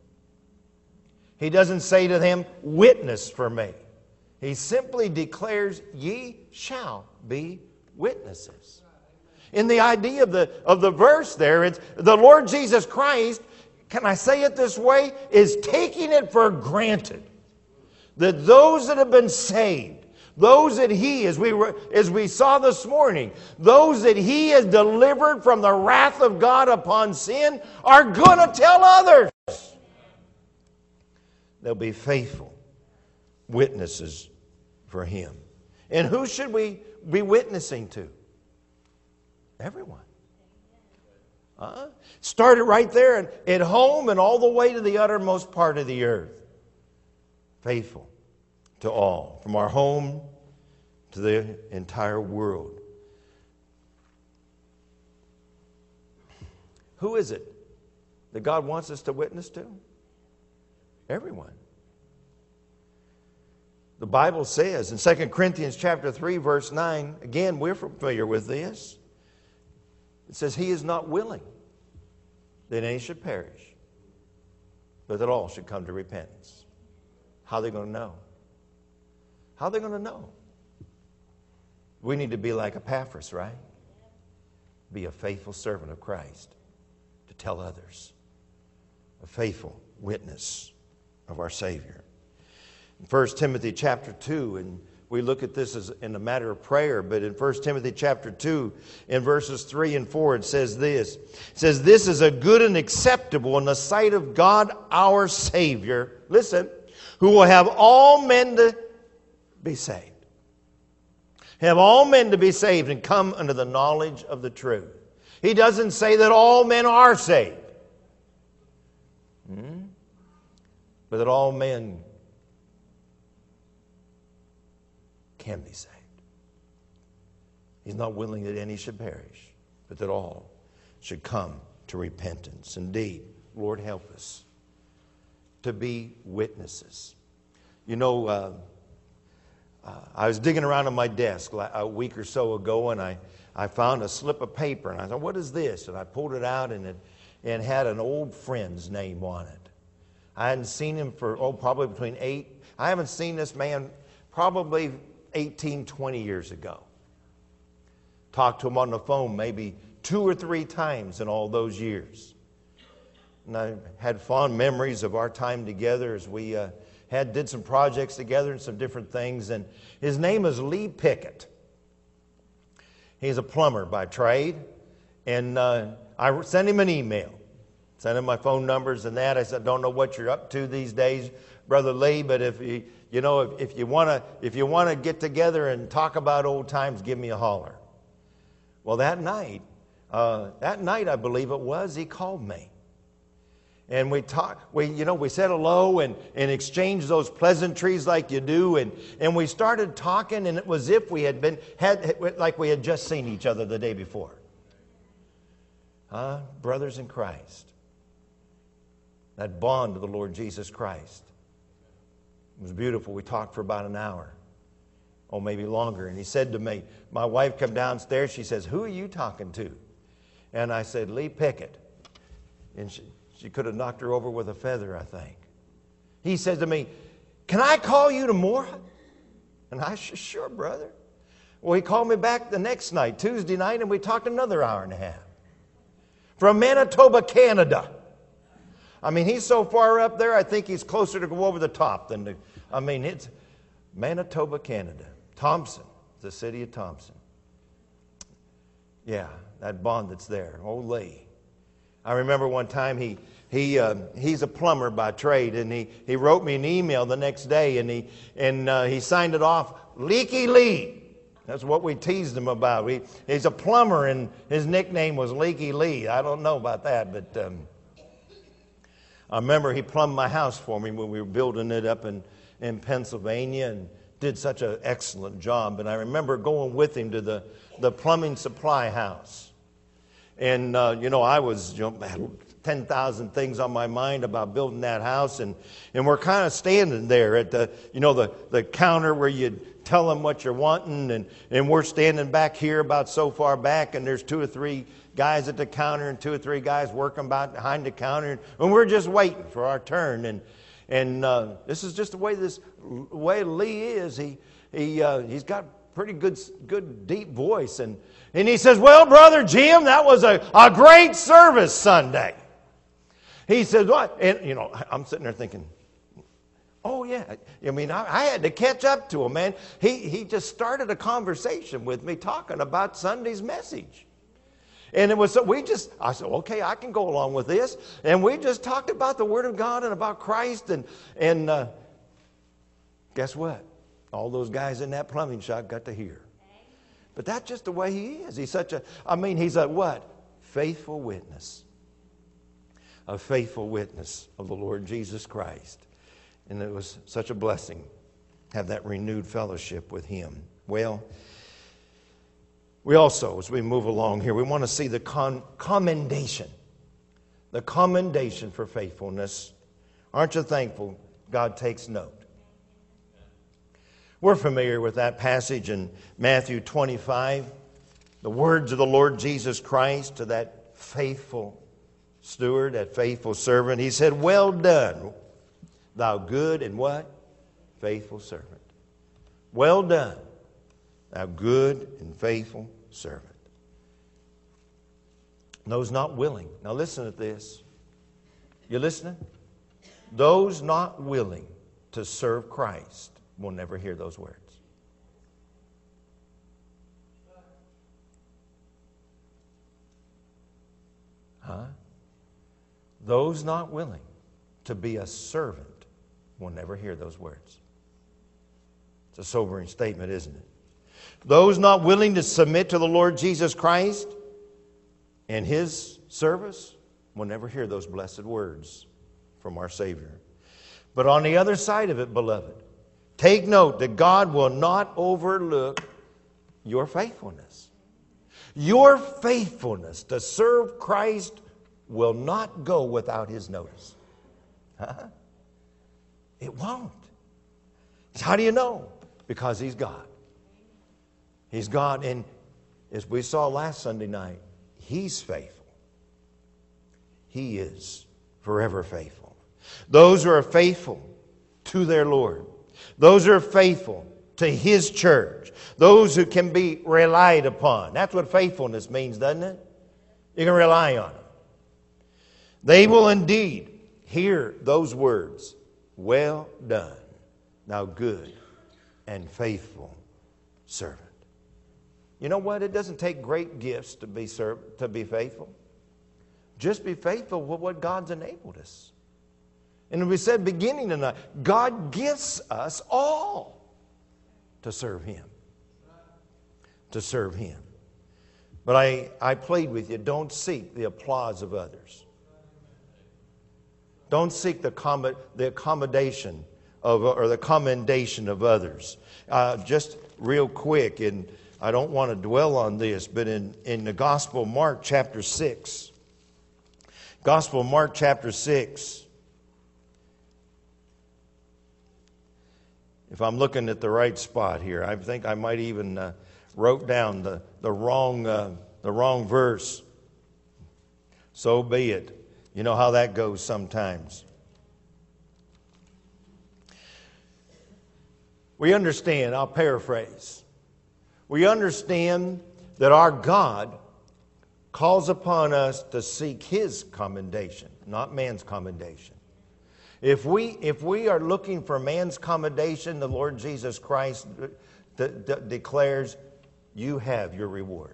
He doesn't say to them, "Witness for me." He simply declares, "Ye shall be witnesses." In the idea of the verse there, it's the Lord Jesus Christ, can I say it this way, is taking it for granted that those that have been saved, those that he, as we saw this morning, those that he has delivered from the wrath of God upon sin, are going to tell others. They'll be faithful witnesses for him. And who should we be witnessing to? Everyone. Started right there at home and all the way to the uttermost part of the earth. Faithful to all, from our home to the entire world. Who is it that God wants us to witness to? Everyone. The Bible says in 2 Corinthians chapter 3, verse 9, again, we're familiar with this. It says, "He is not willing that any should perish, but that all should come to repentance." How are they going to know? How are they going to know? We need to be like Epaphras, right? Be a faithful servant of Christ to tell others. A faithful witness of our Savior. In 1 Timothy chapter 2, and we look at this as in a matter of prayer, but in 1 Timothy chapter 2, in verses 3 and 4, it says this. It says, "This is a good and acceptable in the sight of God our Savior." Listen. "Who will have all men to be saved." Have all men to be saved and come unto the knowledge of the truth. He doesn't say that all men are saved. But that all men can be saved. He's not willing that any should perish, but that all should come to repentance. Indeed, Lord, help us to be witnesses. You know, I was digging around on my desk a week or so ago, and I found a slip of paper, and I thought, "What is this?" And I pulled it out, and it had an old friend's name on it. I hadn't seen him for, probably between I haven't seen this man probably 18, 20 years ago. Talked to him on the phone maybe 2 or 3 times in all those years. And I had fond memories of our time together as we did some projects together and some different things. And his name is Lee Pickett. He's a plumber by trade. And I sent him an email. Sent him my phone numbers and that. I said, "Don't know what you're up to these days, Brother Lee, but if you want to get together and talk about old times, give me a holler." Well, that night I believe it was, he called me. And we talked, we said hello and exchanged those pleasantries like you do. And we started talking, and it was as if we like we had just seen each other the day before. Brothers in Christ. That bond to the Lord Jesus Christ. It was beautiful. We talked for about an hour. Or maybe longer. And he said to me, my wife come downstairs. She says, "Who are you talking to?" And I said, "Lee Pickett." And She could have knocked her over with a feather, I think. He said to me, "Can I call you tomorrow?" And I said, "Sure, brother." Well, he called me back the next night, Tuesday night, and we talked another hour and a half. From Manitoba, Canada. I mean, he's so far up there, I think he's closer to go over the top than it's Manitoba, Canada. Thompson, the city of Thompson. Yeah, that bond that's there. Old Lee. I remember one time he's a plumber by trade, and he wrote me an email the next day, and he signed it off, Leaky Lee. That's what we teased him about. He's a plumber, and his nickname was Leaky Lee. I don't know about that, but I remember he plumbed my house for me when we were building it up in Pennsylvania, and did such an excellent job. And I remember going with him to the plumbing supply house. And, I was, had 10,000 things on my mind about building that house. And we're kind of standing there at the counter where you tell them what you're wanting. And we're standing back here about so far back. And there's 2 or 3 guys at the counter and 2 or 3 guys working about behind the counter. And we're just waiting for our turn. And this is just the way Lee is. He's got pretty good deep voice. And he says, "Well, Brother Jim, that was a great service Sunday." He says, "What?" And, I'm sitting there thinking, oh, yeah. I mean, I had to catch up to him, man. He just started a conversation with me talking about Sunday's message. And I said, okay, I can go along with this. And we just talked about the Word of God and about Christ. And guess what? All those guys in that plumbing shop got to hear. But that's just the way he is. He's he's a what? Faithful witness. A faithful witness of the Lord Jesus Christ. And it was such a blessing to have that renewed fellowship with him. Well, we also, as we move along here, we want to see the commendation. The commendation for faithfulness. Aren't you thankful God takes note? We're familiar with that passage in Matthew 25. The words of the Lord Jesus Christ to that faithful steward, that faithful servant. He said, "Well done, thou good and what? Faithful servant. Well done, thou good and faithful servant." Those not willing. Now listen to this. You listening? Those not willing to serve Christ will never hear those words. Those not willing to be a servant will never hear those words. It's a sobering statement, isn't it? Those not willing to submit to the Lord Jesus Christ and His service will never hear those blessed words from our Savior. But on the other side of it, beloved, take note that God will not overlook your faithfulness. Your faithfulness to serve Christ will not go without His notice. It won't. How do you know? Because He's God. He's God, and as we saw last Sunday night, He's faithful. He is forever faithful. Those who are faithful to their Lord, those who are faithful to His church, those who can be relied upon. That's what faithfulness means, doesn't it? You can rely on Him. They will indeed hear those words, "Well done, thou good and faithful servant." You know what? It doesn't take great gifts to be faithful. Just be faithful with what God's enabled us. And we said beginning tonight, God gifts us all to serve Him. To serve Him. But I plead with you, don't seek the applause of others. Don't seek the accommodation or the commendation of others. Just real quick, and I don't want to dwell on this, but in the Gospel of Mark chapter 6, Gospel of Mark chapter 6, if I'm looking at the right spot here, I think I might even wrote down the wrong verse. So be it. You know how that goes sometimes. We understand, I'll paraphrase. We understand that our God calls upon us to seek His commendation, not man's commendation. If we are looking for man's commendation, the Lord Jesus Christ declares, you have your reward.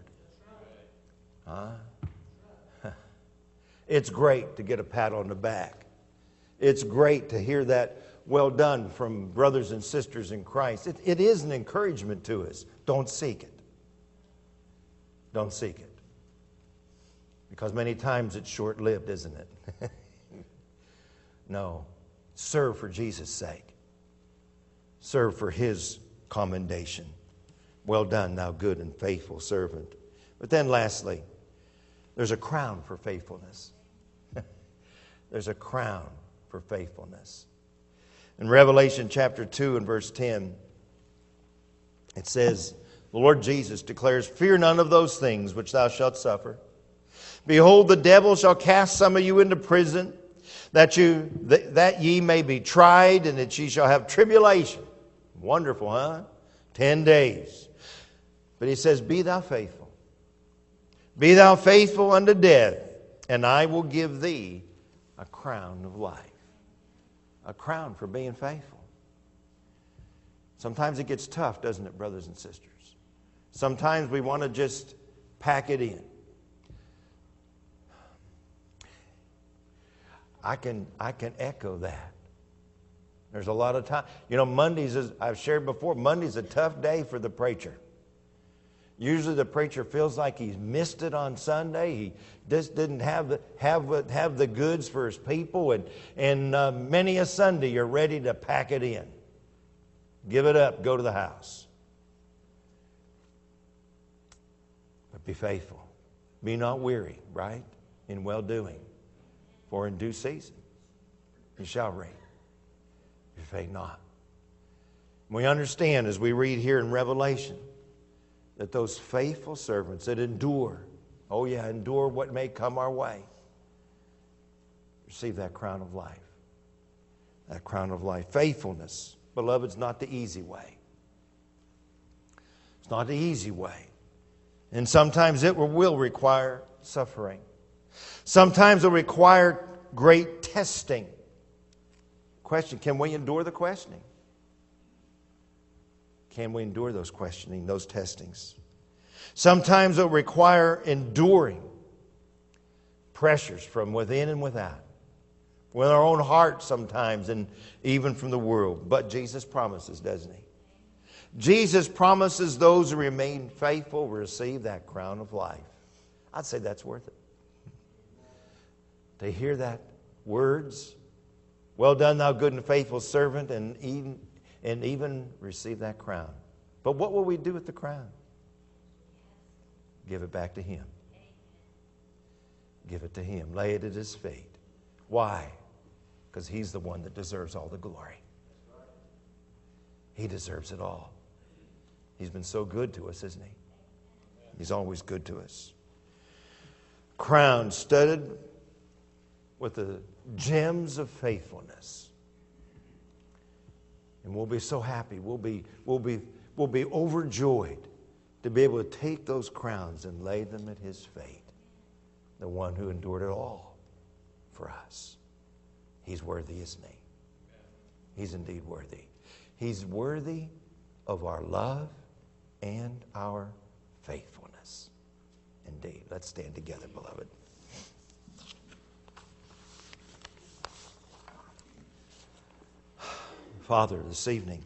It's great to get a pat on the back. It's great to hear that well done from brothers and sisters in Christ. It is an encouragement to us. Don't seek it. Don't seek it. Because many times it's short-lived, isn't it? No. Serve for Jesus' sake. Serve for His commendation. Well done, thou good and faithful servant. But then lastly, there's a crown for faithfulness. There's a crown for faithfulness. In Revelation chapter 2 and verse 10, it says, the Lord Jesus declares, fear none of those things which thou shalt suffer. Behold, the devil shall cast some of you into prison, that ye may be tried, and that ye shall have tribulation. Wonderful, huh? 10 days. But he says, be thou faithful. Be thou faithful unto death, and I will give thee a crown of life. A crown for being faithful. Sometimes it gets tough, doesn't it, brothers and sisters? Sometimes we want to just pack it in. I can echo that. There's a lot of time. You know, Mondays, as I've shared before, Monday's a tough day for the preacher. Usually the preacher feels like he's missed it on Sunday. He just didn't have the goods for his people. And many a Sunday you're ready to pack it in. Give it up. Go to the house. But be faithful. Be not weary, right? In well-doing. For in due season you shall reap. If you faint not. We understand as we read here in Revelation that those faithful servants that endure, oh yeah, endure what may come our way, receive that crown of life. That crown of life. Faithfulness, beloved, is not the easy way. It's not the easy way. And sometimes it will require suffering. Sometimes it will require great testing. Question, can we endure the questioning? Can we endure those questioning, those testings? Sometimes it will require enduring pressures from within and without. With our own hearts sometimes, and even from the world. But Jesus promises, doesn't He? Jesus promises those who remain faithful will receive that crown of life. I'd say that's worth it. To hear that words, well done, thou good and faithful servant, and even receive that crown. But what will we do with the crown? Give it back to Him. Give it to Him. Lay it at His feet. Why? Because He's the one that deserves all the glory. He deserves it all. He's been so good to us, isn't He? He's always good to us. Crown studded with the gems of faithfulness. And we'll be so happy. We'll be overjoyed to be able to take those crowns and lay them at His feet. The one who endured it all for us. He's worthy, isn't He? He's indeed worthy. He's worthy of our love and our faithfulness. Indeed. Let's stand together, beloved. Father, this evening,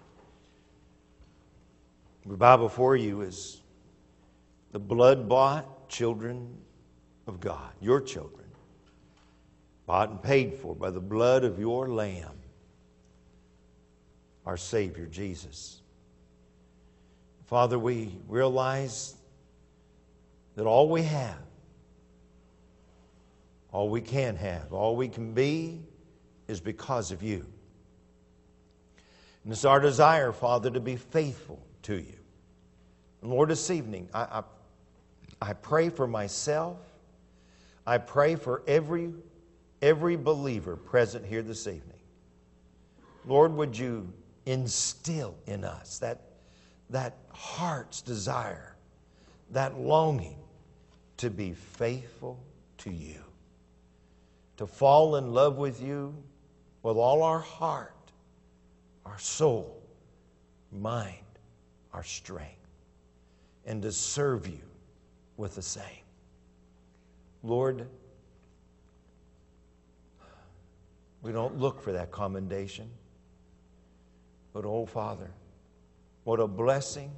we bow before You as the blood-bought children of God, Your children, bought and paid for by the blood of Your Lamb, our Savior, Jesus. Father, we realize that all we have, all we can have, all we can be is because of You. And it's our desire, Father, to be faithful to You. And Lord, this evening, I pray for myself. I pray for every every believer present here this evening. Lord, would you instill in us that heart's desire, that longing to be faithful to you, to fall in love with you with all our heart, our soul, mind, our strength, and to serve you with the same. Lord, we don't look for that commendation, but oh Father, what a blessing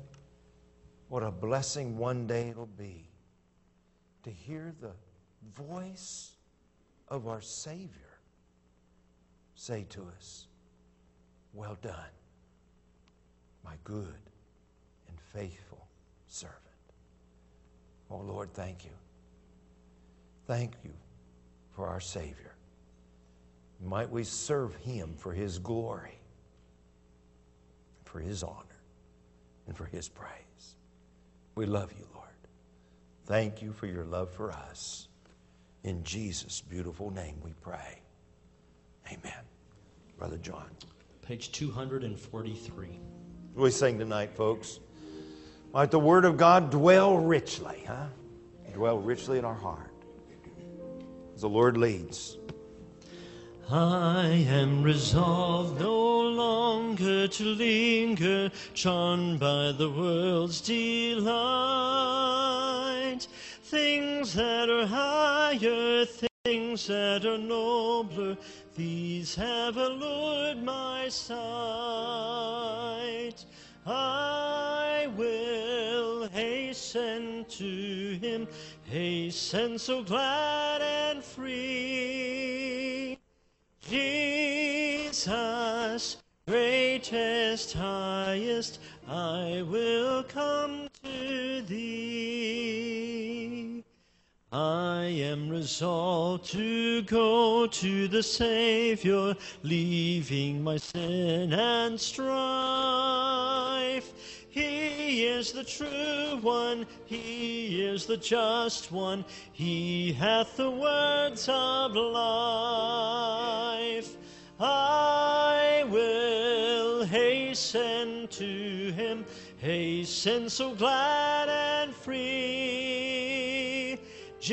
one day it'll be to hear the voice of our Savior say to us, "Well done, my good and faithful servant." Oh Lord, thank you. Thank you for our Savior. Might we serve Him for His glory, for His honor, and for His praise. We love you, Lord. Thank you for your love for us. In Jesus' beautiful name we pray. Amen. Brother John. Page 243. We sing tonight, folks. Might the Word of God dwell richly, dwell richly in our heart as the Lord leads. I am resolved no longer to linger, charmed by the world's delight. Things that are higher, things that are nobler, these have allured my sight. I will hasten to Him, hasten so glad and free. Jesus, greatest, highest, I will come to Thee. I am resolved to go to the Savior, leaving my sin and strife. He is the true one, He is the just one, He hath the words of life. I will hasten to Him, hasten so glad and free.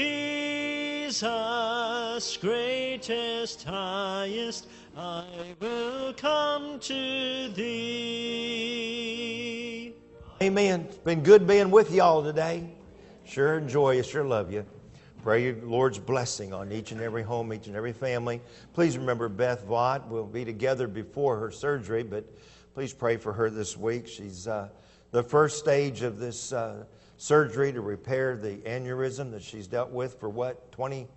Jesus, greatest, highest, I will come to Thee. Amen. It's been good being with y'all today. Sure enjoy you, sure love you. Pray your Lord's blessing on each and every home, each and every family. Please remember Beth Vaught. We'll be together before her surgery, but please pray for her this week. She's the first stage of this surgery to repair the aneurysm that she's dealt with for what,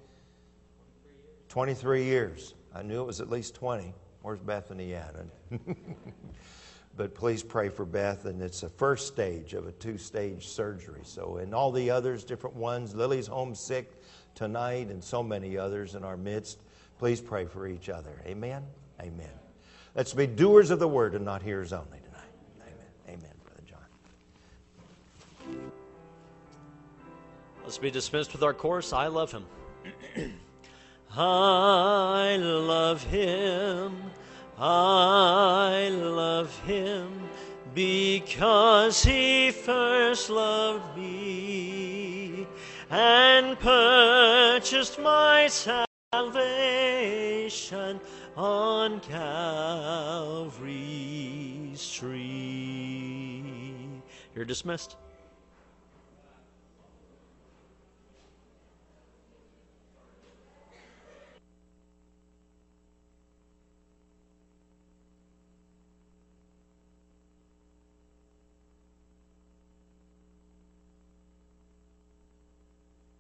23 years. I knew it was at least 20. Where's Bethany at? But please pray for Beth, and it's the first stage of a 2-stage surgery. So, and all the others, different ones, Lily's homesick tonight, and so many others in our midst. Please pray for each other. Amen? Amen. Let's be doers of the word and not hearers only tonight. Amen. Amen, Brother John. Let's be dismissed with our chorus, I Love Him. I love Him, I love Him, because He first loved me and purchased my salvation on Calvary's tree. You're dismissed.